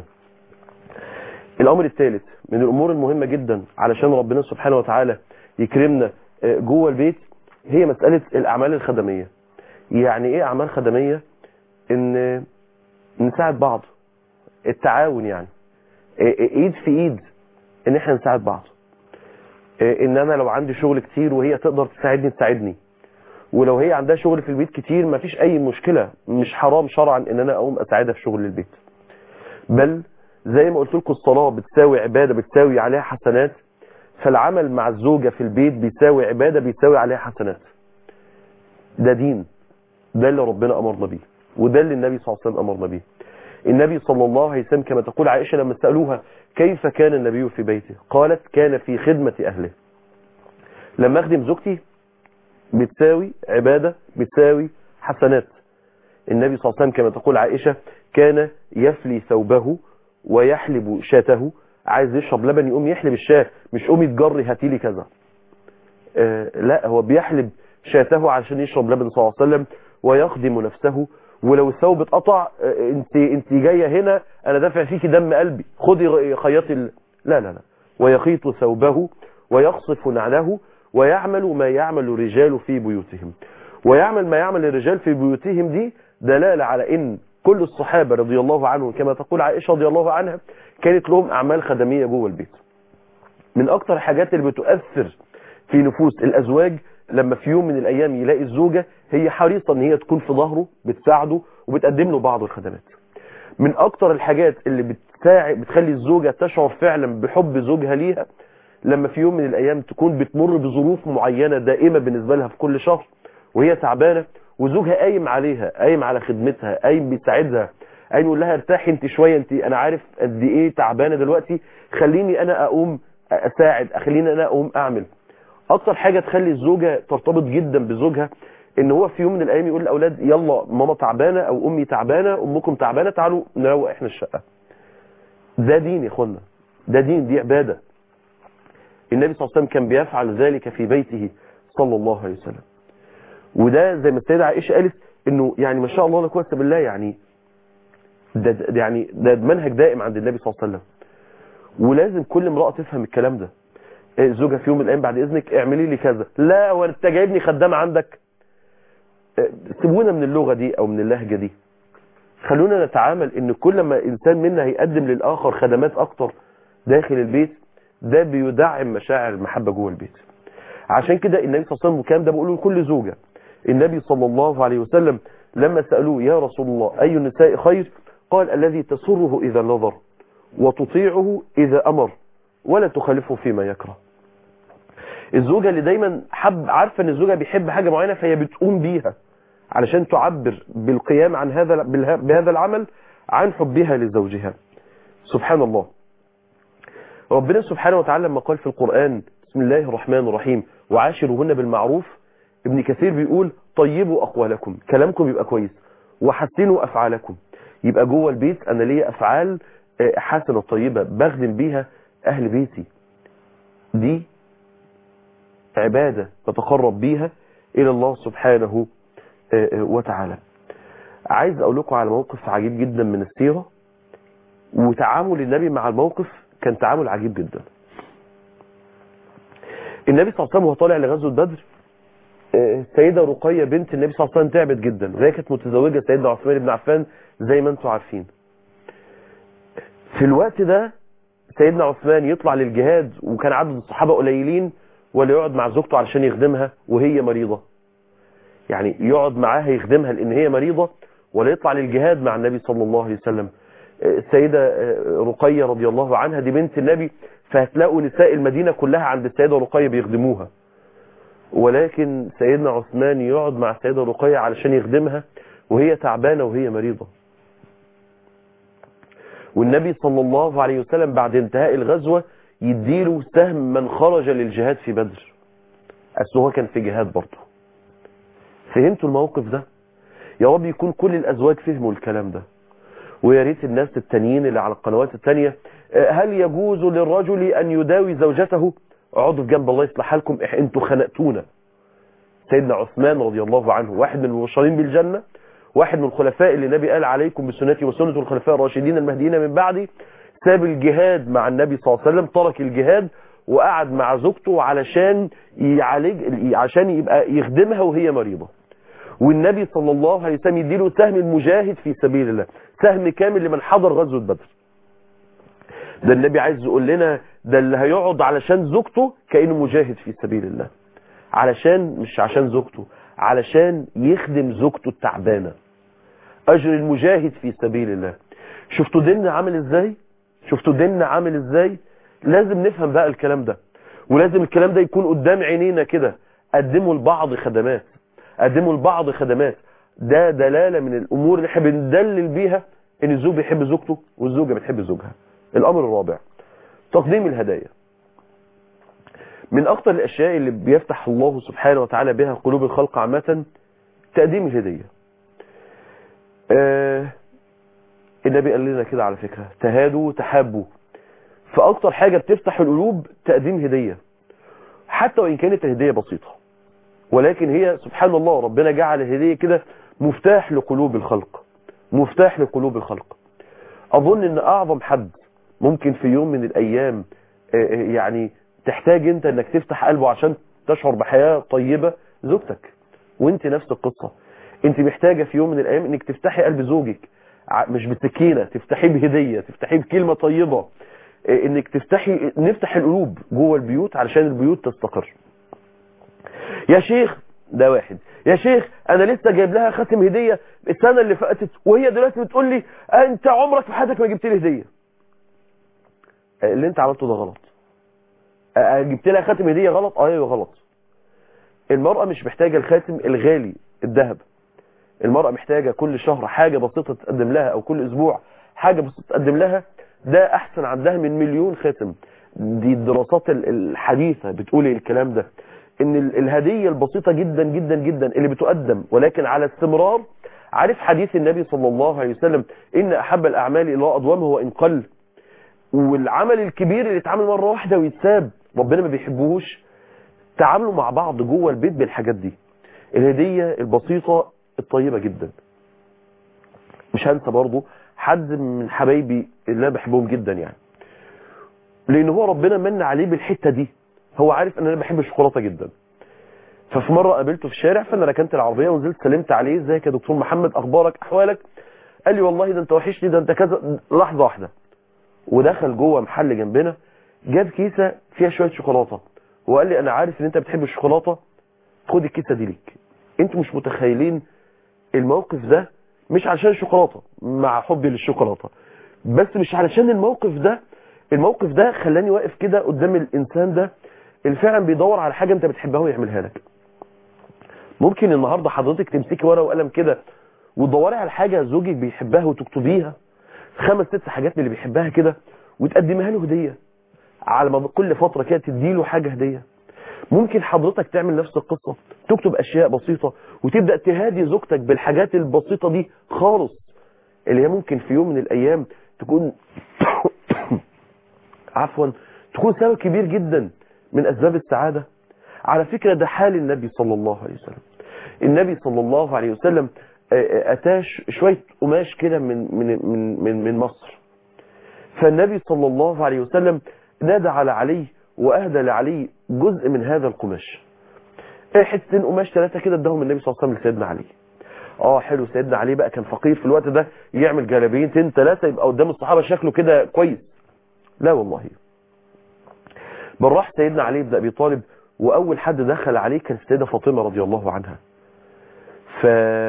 الامر الثالث من الامور المهمة جدا علشان ربنا سبحانه وتعالى يكرمنا جوه البيت هي مسألة الاعمال الخدمية. يعني ايه اعمال خدمية؟ ان نساعد بعض، التعاون، يعني ايد في ايد ان احنا نساعد بعض. ان انا لو عندي شغل كتير وهي تقدر تساعدني تساعدني، ولو هي عندها شغل في البيت كتير مفيش اي مشكلة، مش حرام شرعا ان انا اقوم اساعدها في شغل البيت. بل زي ما قلت لكم الصلاة بتساوي عبادة بتساوي عليها حسنات، فالعمل مع الزوجة في البيت بيساوي عبادة بيساوي عليها حسنات. ده دين، ده اللي ربنا امرنا بيه، وده اللي النبي صلى الله عليه وسلم امرنا بيه. النبي صلى الله عليه وسلم كما تقول عائشة لما سألوها كيف كان النبي في بيته، قالت كان في خدمة أهله. لما أخدم زوجتي بتساوي عبادة بتساوي حسنات. النبي صلى الله عليه وسلم كما تقول عائشة كان يفلي ثوبه ويحلب شاته. عايز يشرب لبن يقوم يحلب الشاه، مش يقوم يتجري هاتيلي كذا. آه لا، هو بيحلب شاته علشان يشرب لبن صلى الله عليه وسلم ويخدم نفسه. ولو الثوب اتقطع انت انت جايه هنا انا دافع فيكي دم قلبي، خدي خياطي ال... لا لا لا. ويخيط ثوبه ويخصف نعله ويعمل ما يعمل الرجال في بيوتهم. ويعمل ما يعمل الرجال في بيوتهم دي دلاله على ان كل الصحابه رضي الله عنهم كما تقول عائشه رضي الله عنها كانت لهم اعمال خدميه جوه البيت. من اكتر الحاجات اللي بتؤثر في نفوس الازواج لما في يوم من الايام يلاقي الزوجة هي حريصة ان هي تكون في ظهره بتساعده وبتقدم له بعض الخدمات. من اكتر الحاجات اللي بتساعد بتخلي الزوجة تشعر فعلا بحب زوجها ليها لما في يوم من الايام تكون بتمر بظروف معينة دائمة بالنسبة لها في كل شهر وهي تعبانة وزوجها قايم عليها، قايم على خدمتها، قايم بيساعدها، قايم يقول لها ارتاحي انت شوية، انت انا عارف قد ايه تعبانة دلوقتي، خليني انا اقوم اساعد، خليني انا اقوم اعمل. اكتر حاجة تخلي الزوجة ترتبط جدا بزوجها ان هو في يوم من الايام يقول للاولاد يلا ماما تعبانة او امي تعبانة، امكم تعبانة، تعالوا نروق احنا الشقة. ده دين يا اخوانا، ده دين، دي عبادة. النبي صلى الله عليه وسلم كان بيفعل ذلك في بيته صلى الله عليه وسلم. وده زي ما السيدة عائشة قالت انه يعني ما شاء الله لا قوة بالله، يعني ده, ده يعني ده منهج دائم عند النبي صلى الله عليه وسلم. ولازم كل امرأة تفهم الكلام ده. زوجها في يوم من الايام بعد اذنك اعملي لي كذا، لا وانت جايبني خدامه عندك. سيبونا من اللغه دي او من اللهجه دي، خلونا نتعامل ان كل ما انسان منا هيقدم للاخر خدمات اكتر داخل البيت ده بيدعم مشاعر المحبه جوه البيت. عشان كده النبي صلى الله عليه وسلم والكلام ده بيقوله لكل زوجه. النبي صلى الله عليه وسلم لما سالوه يا رسول الله اي النساء خير، قال الذي تسره اذا نظر وتطيعه اذا امر ولا تخالفه فيما يكره. الزوجة اللي دايما حب عارفة ان الزوجة بيحب حاجة معينة فهي بتقوم بيها علشان تعبر بالقيام عن هذا بهذا العمل عن حبها لزوجها. سبحان الله. ربنا سبحانه وتعالى لما قال في القرآن بسم الله الرحمن الرحيم وعاشروهن بالمعروف، ابن كثير بيقول طيبوا أقوالكم، كلامكم يبقى كويس، وحسنوا أفعالكم. يبقى جوه البيت أنا ليا أفعال حسنة طيبة بخدم بيها أهل بيتي، دي عبادة تتقرب بيها إلى الله سبحانه وتعالى. عايز أقول لكم على موقف عجيب جدا من السيرة، وتعامل النبي مع الموقف كان تعامل عجيب جدا. النبي صلى الله عليه وسلم وهو طالع لغزوة بدر، السيدة رقية بنت النبي صلى الله عليه وسلم تعبت جدا، وهي كانت متزوجة سيدنا عثمان بن عفان زي ما انتم عارفين. في الوقت ده سيدنا عثمان يطلع للجهاد وكان عدد الصحابة قليلين، ولا يقعد مع زوجته علشان يخدمها وهي مريضة؟ يعني يقعد معاها يخدمها لان هي مريضة، ولا يطلع للجهاد مع النبي صلى الله عليه وسلم؟ السيدة رقية رضي الله عنها دي بنت النبي، فهتلاقوا نساء المدينة كلها عند السيدة رقية بيخدموها، ولكن سيدنا عثمان يقعد مع السيدة رقية علشان يخدمها وهي تعبانة وهي مريضة. والنبي صلى الله عليه وسلم بعد انتهاء الغزوة يديله سهم من خرج للجهاد في بدر، أصل هو كان في جهاد برضه. فهمتوا الموقف ده؟ يا رب يكون كل الأزواج فهموا الكلام ده، ويا ريت الناس التانيين اللي على القنوات التانية، هل يجوز للرجل أن يداوي زوجته؟ اقعدوا في جنب الله يصلح حالكم، انتوا خنقتونا. سيدنا عثمان رضي الله عنه واحد من المبشرين بالجنة، واحد من الخلفاء اللي النبي قال عليكم بسنتي وسنة الخلفاء الراشدين المهديين من بعدي، ساب الجهاد مع النبي صلى الله عليه وسلم، ترك الجهاد وقعد مع زوجته علشان يعالج، عشان يبقى يخدمها وهي مريضة. والنبي صلى الله عليه وسلم يديله سهم المجاهد في سبيل الله، سهم كامل لمن حضر غزوة بدر. ده النبي عايز يقول لنا ده اللي هيقعد علشان زوجته كأنه مجاهد في سبيل الله، علشان مش عشان زوجته، علشان يخدم زوجته التعبانة. أجر المجاهد في سبيل الله. شفتوا ديننا عامل ازاي؟ شفتوا ديننا عامل ازاي؟ لازم نفهم بقى الكلام ده، ولازم الكلام ده يكون قدام عينينا كده. قدموا لبعض خدمات، قدموا لبعض خدمات. ده دلالة من الأمور اللي احنا بندلل بيها ان الزوج بيحب زوجته والزوجة بتحب زوجها. الأمر الرابع، تقديم الهدايا. من أكثر الأشياء اللي بيفتح الله سبحانه وتعالى بها قلوب الخلق عامة تقديم الهدية. آه النبي قال لنا كده على فكرة، تهادوا تحابوا. فأكثر حاجة بتفتح القلوب تقديم هدية، حتى وإن كانت الهدية بسيطة، ولكن هي سبحان الله ربنا جعل الهدية كده مفتاح لقلوب الخلق، مفتاح لقلوب الخلق. أظن أن أعظم حد ممكن في يوم من الأيام يعني تحتاج أنت أنك تفتح قلبه عشان تشعر بحياة طيبة زوجتك. وأنت نفس القصة، أنت محتاجة في يوم من الأيام أنك تفتحي قلب زوجك، مش بالسكينة، تفتحيه بهدية، تفتحيه بكلمة طيبة، أنك تفتحي نفتح القلوب جوه البيوت علشان البيوت تستقر. يا شيخ، ده واحد، يا شيخ أنا لسه جايب لها خاتم هدية السنة اللي فاتت وهي دلوقتي بتقول لي أنت عمرك في حياتك ما جبت لي هدية. اللي أنت عملته ده غلط. جبت لها خاتم هدية غلط؟ اه ايوه غلط. المرأة مش محتاجة الخاتم الغالي الذهب، المرأة محتاجة كل شهر حاجة بسيطة تقدم لها، او كل اسبوع حاجة بسيطة تقدم لها. ده احسن عندها من مليون خاتم. دي الدراسات الحديثة بتقول الكلام ده، ان الهدية البسيطة جدا جدا جدا اللي بتقدم ولكن على استمرار. عارف حديث النبي صلى الله عليه وسلم ان احب الاعمال الى الله ادومه وان قل، والعمل الكبير اللي يتعمل مرة واحدة ويتساب ربنا ما بيحبوهوش. تعاملوا مع بعض جوه البيت بالحاجات دي، الهدية البسيطة الطيبة جدا. مش هنسى برضو حد من حبايبي اللي انا بحبهم جدا، يعني لان هو ربنا من عليه بالحتة دي. هو عارف ان انا بحب الشوكولاتة جدا، ففي مرة قابلته في الشارع، فانا ركنت العربية ونزلت سلمت عليه، ازيك يا دكتور محمد، اخبارك احوالك؟ قال لي والله ده انت وحشني، ده انت كذا. لحظة واحدة ودخل جوه محل جنبنا، جاب كيسة فيها شوية شوكولاتة وقال لي انا عارف ان انت بتحب الشوكولاتة، خد الكيسة دي ليك. انتوا مش متخيلين الموقف ده، مش عشان الشوكولاتة مع حبي للشوكولاتة، بس مش علشان الموقف ده. الموقف ده خلاني واقف كده قدام الانسان ده اللي فعلا بيدور على حاجة انت بتحبها ويعملها لك. ممكن النهاردة حضرتك تمسكي ورقة وقلم كده وتدوري على حاجة زوجك بيحبها وتكتبيها خمس ست حاجات من اللي بيحبها كده وتقدمها له هدية، على كل فترة كده تديله حاجة هدية. ممكن حضرتك تعمل نفس القصة، تكتب أشياء بسيطة وتبدأ تهادي زوجتك بالحاجات البسيطة دي خالص، اللي هي ممكن في يوم من الأيام تكون عفوا تكون سبب كبير جدا من أسباب السعادة. على فكرة ده حال النبي صلى الله عليه وسلم. النبي صلى الله عليه وسلم أتاش شوية قماش كده من من من من من مصر، فالنبي صلى الله عليه وسلم نادى على علي وأهدى لعلي جزء من هذا القماش. حتتين قماش ثلاثة كده اداهم النبي صلى الله عليه وسلم لسيدنا علي. اه حلو سيدنا علي بقى كان فقير في الوقت ده يعمل جلابيتين ثلاثه يبقى قدام الصحابه شكله كده كويس. لا والله. بل راح سيدنا علي بن ابي طالب واول حد دخل عليه كانت السيده فاطمه رضي الله عنها. ف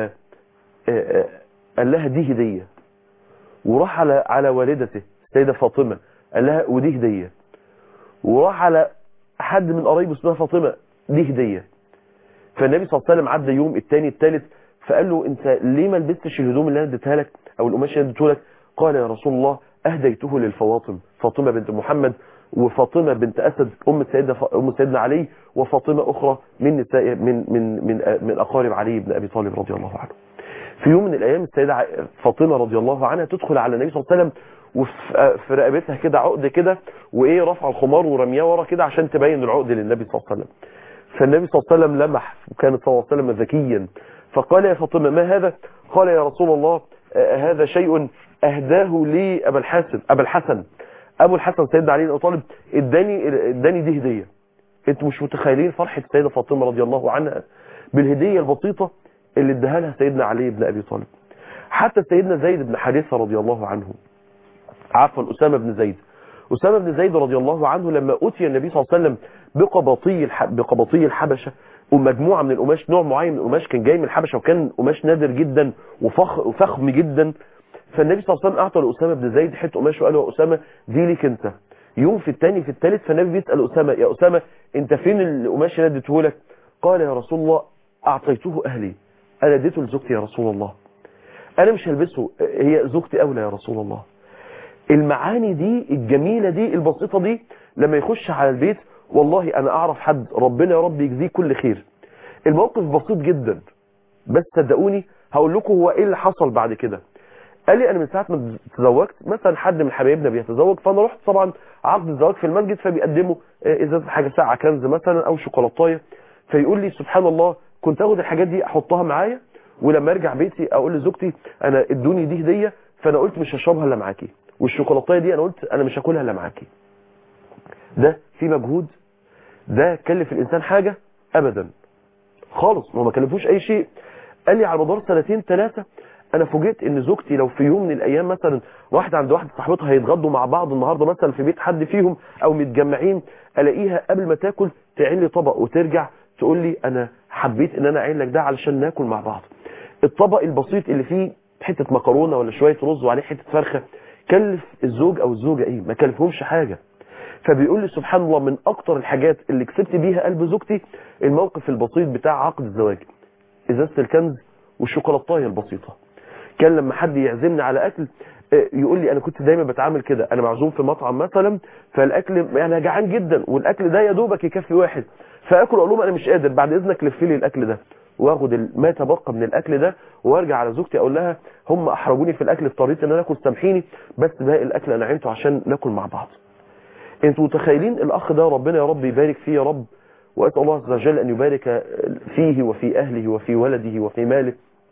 قال لها دي هديه. وراح على على والدته السيده فاطمه قال لها ودي هديه. وراح على حد من قرايبه اسمها فاطمه دي هديه. فالنبي صلى الله عليه وسلم عدى يوم الثاني الثالث فقال له انت ليه ما لبستش الهدوم اللي انا اديتها لك او القماش اللي اديته لك؟ قال يا رسول الله اهديته للفواطم، فاطمه بنت محمد وفاطمه بنت اسد ام سيدنا ام سيدنا علي وفاطمه اخرى من نساء من من من من اقارب علي بن ابي طالب رضي الله عنه. في يوم من الايام السيده فاطمه رضي الله عنها تدخل على النبي صلى الله عليه وسلم وفي رقبتها كده عقد كده وايه رفع الخمار ورمياه ورا كده عشان تبين العقد للنبي صلى الله عليه وسلم. فالنبي صلى الله عليه وسلم لمح وكان صلى الله عليه وسلم ذكيا فقال يا فاطمه ما هذا؟ قال يا رسول الله هذا شيء اهداه لي ابا الحسن ابا الحسن ابو الحسن سيدنا علي بن ابي طالب اداني اداني دي هديه. انتوا مش متخيلين فرحه السيده فاطمه رضي الله عنها بالهديه البسيطه اللي اداها لها سيدنا علي بن ابي طالب. حتى سيدنا زيد بن حارثه رضي الله عنه عفوا اسامه بن زيد اسامه بن زيد رضي الله عنه لما اتي النبي صلى الله عليه وسلم بقبطي بقبطي الحبشه ومجموعه من القماش نوع معين من القماش كان جاي من الحبشه وكان قماش نادر جدا وفخ وفخم جدا. فالنبي صلى الله عليه وسلم اعطى لاسامه بن زيد حته قماش وقال له يا اسامه دي ليك انت. يوم في الثاني في الثالث فالنبي بيسال اسامه يا اسامه انت فين القماش اللي اديته لك؟ قال يا رسول الله اعطيته اهلي انا اديته لزوجتي يا رسول الله انا مش هلبسه هي زوجتي اولى يا رسول الله. المعاني دي الجميله دي البسيطه دي لما يخش على البيت والله انا اعرف حد ربنا يا رب يجزيه كل خير. الموقف بسيط جدا بس صدقوني هقول لكم هو ايه اللي حصل بعد كده. قال لي انا من ساعه ما تزوجت مثلا حد من حبايبنا بيتزوج فانا رحت طبعا عقد الزواج في المسجد فبيقدموا ازازه حاجه ساعه كنز مثلا او شوكولاتايه فيقول لي سبحان الله كنت اخد الحاجات دي احطها معايا ولما ارجع بيتي اقول لزوجتي انا ادوني دي هديه فانا قلت مش هشربها الا معاكي والشوكولاتايه دي انا قلت انا مش هاكلها الا معاكي. ده في مجهود ده كلف الانسان حاجه ابدا خالص ما كلفوش اي شيء. قال لي على مدار سنتين ثلاثه انا فوجئت ان زوجتي لو في يوم من الايام مثلا واحده عند واحده صاحبتها هيتغدوا مع بعض النهارده مثلا في بيت حد فيهم او متجمعين الاقيها قبل ما تاكل تعين لي طبق وترجع تقول لي انا حبيت ان انا اعين لك ده علشان ناكل مع بعض. الطبق البسيط اللي فيه حته مكرونه ولا شويه رز وعليه حته فرخه كلف الزوج او الزوجه ايه؟ ما كلفهمش حاجه. فبيقول لي سبحان الله من اكتر الحاجات اللي كسبت بيها قلب زوجتي الموقف البسيط بتاع عقد الزواج ازازه الكنز والشوكولاتايه البسيطه. كان لما حد يعزمني على اكل يقول لي انا كنت دايما بتعامل كده انا معزوم في مطعم مثلا فالاكل يعني جعان جدا والاكل ده يا دوبك يكفي واحد فاكل اقول لهم انا مش قادر بعد اذنك لف لي الاكل ده واخد ما تبقى من الاكل ده وارجع على زوجتي اقول لها هم احرجوني في الاكل اضطريت ان انا اكل سامحيني بس باقي الاكل انا عينته عشان ناكل مع بعض. انتوا متخيلين الاخ ده ربنا يا رب يبارك فيه يا رب واسال الله عز وجل ان يبارك فيه وفي اهله وفي ولده وفي ماله.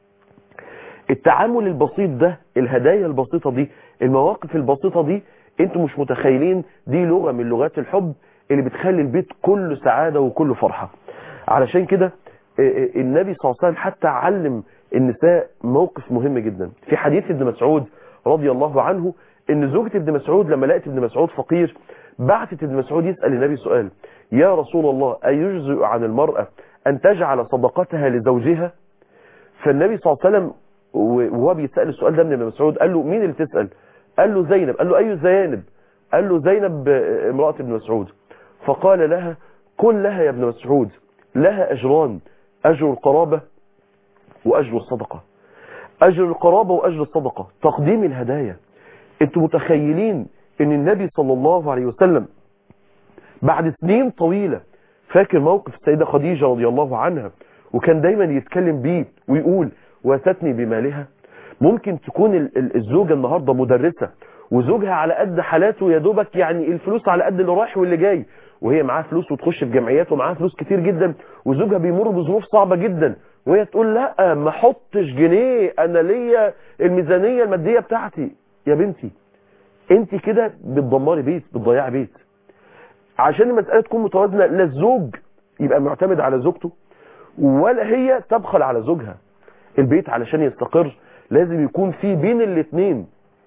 التعامل البسيط ده الهدايا البسيطه دي المواقف البسيطه دي انتوا مش متخيلين دي لغه من لغات الحب اللي بتخلي البيت كله سعاده وكله فرحه. علشان كده النبي صلى الله عليه وسلم حتى علم النساء موقف مهم جدا. في حديث ابن مسعود رضي الله عنه ان زوجة ابن مسعود لما لقت ابن مسعود فقير بعثت ابن مسعود يسأل النبي سؤال يا رسول الله أيجزئ عن المرأة أن تجعل صدقتها لزوجها؟ فالنبي صلى الله عليه وسلم وهو بيسأل السؤال ده من ابن مسعود قال له مين اللي تسأل؟ قال له زينب. قال له أي زينب؟ قال له زينب امرأة ابن مسعود. فقال لها قل لها يا ابن مسعود لها أجران أجر القرابة وأجر الصدقة. أجر القرابة وأجر الصدقة تقديم الهدايا. انتوا متخيلين ان النبي صلى الله عليه وسلم بعد سنين طويلة فاكر موقف السيدة خديجة رضي الله عنها وكان دايما يتكلم بيه ويقول واتتني بمالها. ممكن تكون الزوجة النهاردة مدرسة وزوجها على قد حالاته يا دوبك يعني الفلوس على قد اللي رايح واللي جاي وهي معاها فلوس وتخش في جمعيات ومعاها فلوس كتير جدا وزوجها بيمر بظروف صعبة جدا وهي تقول لا ما حطش جنيه انا ليا الميزانية المادية بتاعتي. يا بنتي انت كده بتدمري بيت بتضيعي بيت. عشان المسألة تكون متوازنة لا الزوج يبقى معتمد على زوجته ولا هي تبخل على زوجها. البيت علشان يستقر لازم يكون في بين الاثنين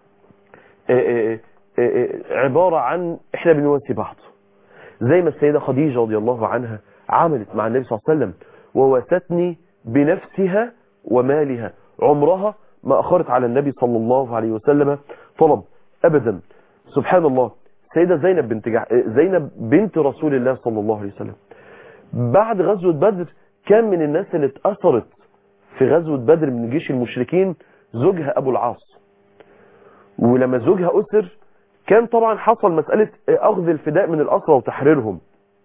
عبارة عن احنا بنواسي بعض، زي ما السيدة خديجة رضي الله عنها عملت مع النبي صلى الله عليه وسلم، ووستني بنفسها ومالها، عمرها ما أخرت على النبي صلى الله عليه وسلم طلب أبدا. سبحان الله، السيدة زينب بنت جح... زينب بنت رسول الله صلى الله عليه وسلم بعد غزوة بدر كان من الناس اللي اتأثرت في غزوة بدر من جيش المشركين زوجها أبو العاص، ولما زوجها أسر كان طبعا حصل مسألة أخذ الفداء من الأسرى وتحريرهم.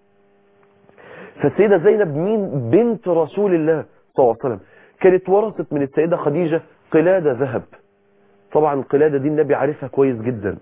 فالسيدة زينب مين؟ بنت رسول الله صلى الله عليه وسلم، كانت ورثت من السيدة خديجة قلادة ذهب. طبعا القلادة دي النبي عارفها كويس جدا.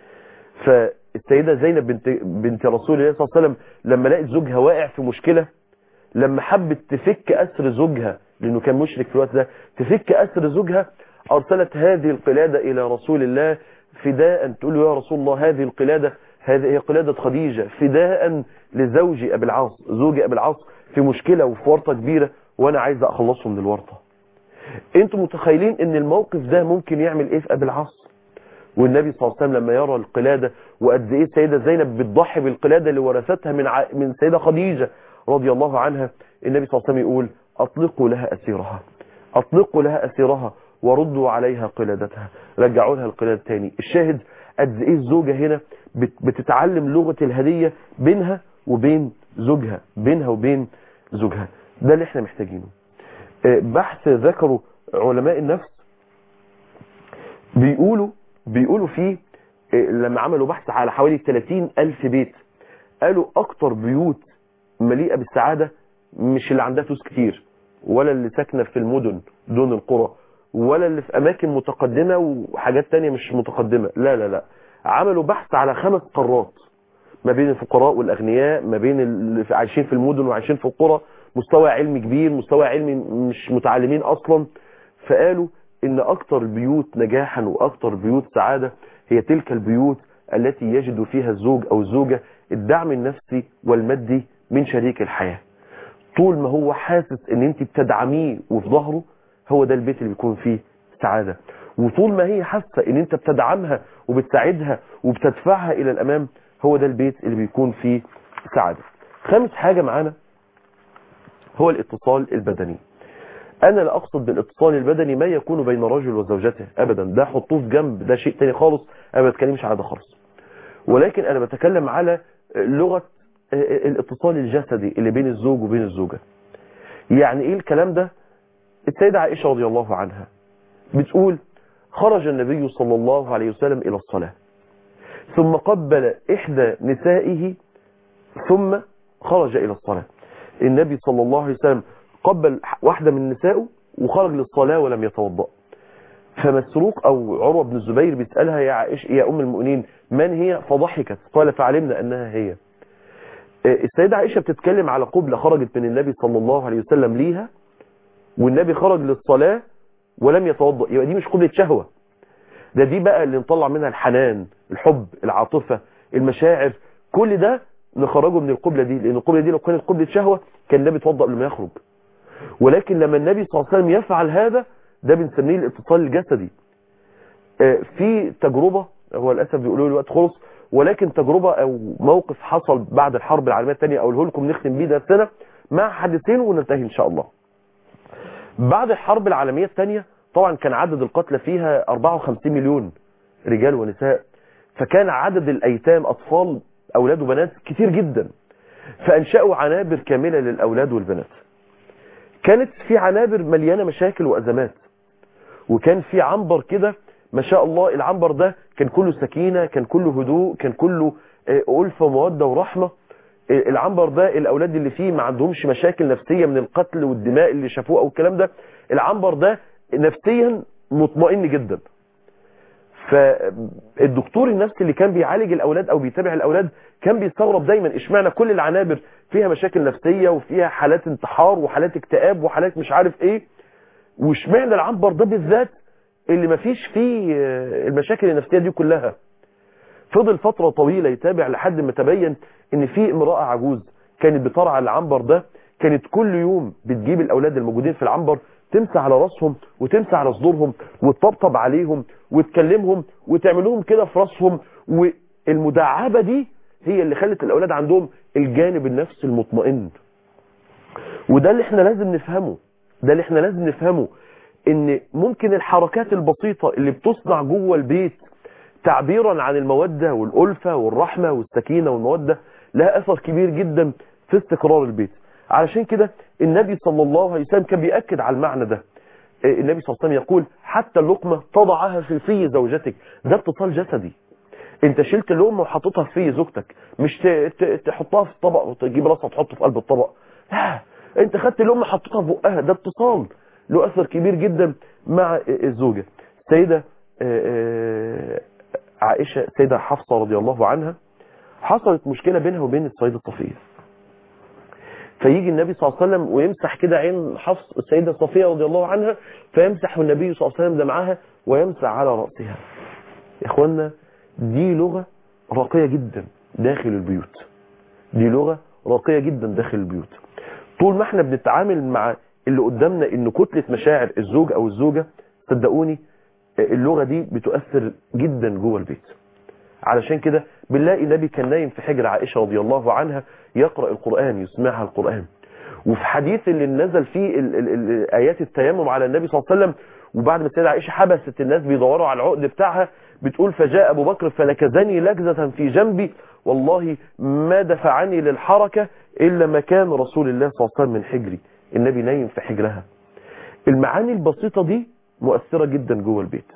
فالسيدة زينب بنت, بنت رسول الله صلى الله عليه وسلم لما لقت زوجها واقع في مشكلة، لما حبت تفك أسر زوجها لأنه كان مشرك في الوقت ده، تفك أسر زوجها، أرسلت هذه القلادة إلى رسول الله فداء، تقول له يا رسول الله هذه القلادة، هذه هي قلادة خديجة فداء لزوجي أبي العاص، زوجي أبي العاص في مشكلة وفي ورطة كبيرة وأنا عايز أخلصه من الورطة. انتم متخيلين ان الموقف ده ممكن يعمل ايه في ابي العاص؟ والنبي صلى الله عليه وسلم لما يرى القلادة وقد ايه السيدة زينب بتضحي بالقلادة اللي ورثتها من ع... من السيدة خديجة رضي الله عنها، النبي صلى الله عليه وسلم يقول اطلقوا لها اسيرها، اطلقوا لها اسيرها وردوا عليها قلادتها، رجعوا لها القلادة تاني. الشاهد قد ايه الزوجة هنا بت... بتتعلم لغة الهدية بينها وبين زوجها، بينها وبين زوجها. ده اللي احنا محتاجينه. بحث ذكروا علماء النفس بيقولوا بيقولوا فيه لما عملوا بحث على حوالي ثلاثين ألف بيت، قالوا أكتر بيوت مليئة بالسعادة مش اللي عندها فلوس كتير، ولا اللي ساكنة في المدن دون القرى، ولا اللي في أماكن متقدمة وحاجات تانية مش متقدمة، لا لا لا، عملوا بحث على خمس قارات ما بين الفقراء والأغنياء، ما بين اللي عايشين في المدن وعايشين في القرى، مستوى علمي كبير، مستوى علمي مش متعلمين أصلا. فقالوا إن أكتر البيوت نجاحا وأكتر البيوت سعادة هي تلك البيوت التي يجد فيها الزوج أو الزوجة الدعم النفسي والمادي من شريك الحياة. طول ما هو حاسس إن أنت بتدعميه وفي ظهره، هو ده البيت اللي بيكون فيه سعادة. وطول ما هي حاسة إن أنت بتدعمها وبتساعدها وبتدفعها إلى الأمام، هو ده البيت اللي بيكون فيه سعادة. خامس حاجة معانا هو الاتصال البدني. انا لا اقصد بالاتصال البدني ما يكون بين رجل وزوجته ابدا، ده حطوه في جنب، ده شيء تاني خالص، انا ما بتكلمش على ده خالص. ولكن انا بتكلم على لغة الاتصال الجسدي اللي بين الزوج وبين الزوجة. يعني ايه الكلام ده؟ السيدة عائشة رضي الله عنها بتقول خرج النبي صلى الله عليه وسلم الى الصلاة ثم قبل احدى نسائه ثم خرج الى الصلاة. النبي صلى الله عليه وسلم قبل واحدة من نسائه وخرج للصلاة ولم يتوضأ. فمسروق أو عروة بن الزبير بيسألها يا عائشة يا أم المؤمنين من هي؟ فضحكت، قال فعلمنا أنها هي. السيدة عائشة بتتكلم على قبلة خرجت من النبي صلى الله عليه وسلم ليها، والنبي خرج للصلاة ولم يتوضأ، يبقى دي مش قبلة شهوة، ده دي بقى اللي نطلع منها الحنان، الحب، العاطفة، المشاعر، كل ده نخرجه من القبلة دي، لأن القبلة دي لو كانت قبلة شهوة كان النبي يتوضأ قبل ما يخرج. ولكن لما النبي صلى الله عليه وسلم يفعل هذا، ده بنسميه الاتصال الجسدي. في تجربة، هو للأسف بيقولوا لي الوقت خلص، ولكن تجربة أو موقف حصل بعد الحرب العالمية الثانية أقوله لكم نختم بيه درسنا مع حدثين وننتهي إن شاء الله. بعد الحرب العالمية الثانية طبعا كان عدد القتلى فيها أربعة وخمسين مليون رجال ونساء، فكان عدد الأيتام أطفال أولاد وبنات كتير جدا، فأنشأوا عنابر كاملة للأولاد والبنات. كانت في عنابر مليانة مشاكل وأزمات، وكان في عنبر كده ما شاء الله، العنبر ده كان كله سكينة، كان كله هدوء، كان كله ألفة ومودة ورحمة. العنبر ده الأولاد اللي فيه ما عندهمش مشاكل نفسية من القتل والدماء اللي شافوه أو الكلام ده، العنبر ده نفسيا مطمئن جدا. فالدكتور النفسي اللي كان بيعالج الأولاد أو بيتابع الأولاد كان بيستغرب دايما اشمعنى كل العنابر فيها مشاكل نفسية وفيها حالات انتحار وحالات اكتئاب وحالات مش عارف ايه، واشمعنى العنبر ده بالذات اللي ما فيش فيه المشاكل النفسية دي كلها. فضل فترة طويلة يتابع لحد ما تبين ان في امرأة عجوز كانت بترعى العنبر ده، كانت كل يوم بتجيب الاولاد الموجودين في العنبر تمسح على راسهم وتمسح على صدورهم وتطبطب عليهم وتكلمهم وتعمل لهم كده في راسهم. والمداعبه دي هي اللي خلت الاولاد عندهم الجانب النفسي المطمئن. وده اللي احنا لازم نفهمه، ده اللي احنا لازم نفهمه ان ممكن الحركات البسيطه اللي بتصنع جوه البيت تعبيرا عن الموده والالفه والرحمه والسكينه والموده لها اثر كبير جدا في استقرار البيت. علشان كده النبي صلى الله عليه وسلم كان بيأكد على المعنى ده. النبي صلى الله عليه وسلم يقول حتى اللقمة تضعها في في زوجتك، ده اتصال جسدي. انت شلت اللقمة وحطيتها في زوجتك، مش تحطها في الطبق وتجيب راسها تحطه في قلب الطبق، لا انت خدت اللقمة حطيتها في بقها، ده اتصال له اثر كبير جدا مع الزوجة. سيدة عائشة سيدة حفصة رضي الله عنها حصلت مشكلة بينها وبين السيدة صفية، فيجي النبي صلى الله عليه وسلم ويمسح كده عين حفص السيدة صفية رضي الله عنها، فيمسح النبي صلى الله عليه وسلم دمعها ويمسح على رأسها. يا اخوانا دي لغة راقية جدا داخل البيوت، دي لغة راقية جدا داخل البيوت. طول ما احنا بنتعامل مع اللي قدامنا انه كتلة مشاعر الزوج او الزوجة، صدقوني اللغة دي بتؤثر جدا جوه البيت. علشان كده بنلاقي النبي كان نايم في حجر عائشة رضي الله عنها يقرأ القرآن يسمعها القرآن. وفي حديث اللي نزل فيه ال ال ال آيات التيمم على النبي صلى الله عليه وسلم، وبعد ما السيدة عائشة حبست الناس بيدوروا على العقد بتاعها، بتقول فجاء أبو بكر فلكزني لكزة في جنبي والله ما دفعني للحركة إلا مكان رسول الله صلى الله عليه وسلم من حجري. النبي نايم في حجرها. المعاني البسيطة دي مؤثرة جدا جوه البيت.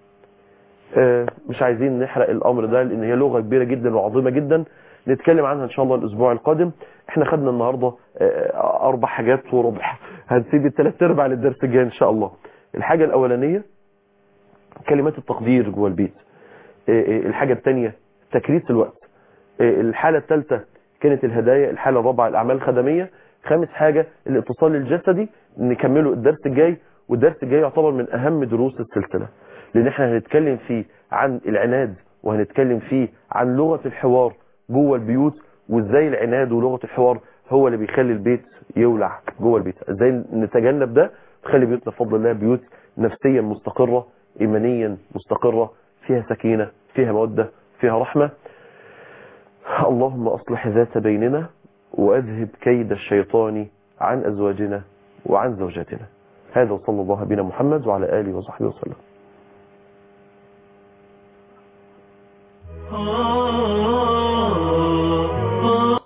مش عايزين نحرق الامر ده لان هي لغة كبيرة جدا وعظيمة جدا، نتكلم عنها ان شاء الله الاسبوع القادم. احنا خدنا النهاردة اربع حاجات وربع، هنسيب الثلاث ارباع للدرس الجاي ان شاء الله. الحاجة الاولانية كلمات التقدير جوه البيت. الحاجة الثانية تكريس الوقت. الحالة الثالثة كانت الهدايا. الحالة الرابعة الاعمال الخدمية. خامس حاجة الاتصال الجسدي، نكمله الدرس الجاي، والدرس الجاي يعتبر من اهم دروس السلسلة، لان احنا هنتكلم فيه عن العناد وهنتكلم فيه عن لغة الحوار جوه البيوت، وازاي العناد ولغة الحوار هو اللي بيخلي البيت يولع جوه البيت. ازاي نتجنب ده نخلي بيوتنا بفضل الله بيوت نفسيا مستقرة، ايمانيا مستقرة، فيها سكينة، فيها مودة، فيها رحمة. اللهم اصلح ذات بيننا واذهب كيد الشيطان عن ازواجنا وعن زوجاتنا. هذا وصلى الله بنا محمد وعلى آله وصحبه وسلم.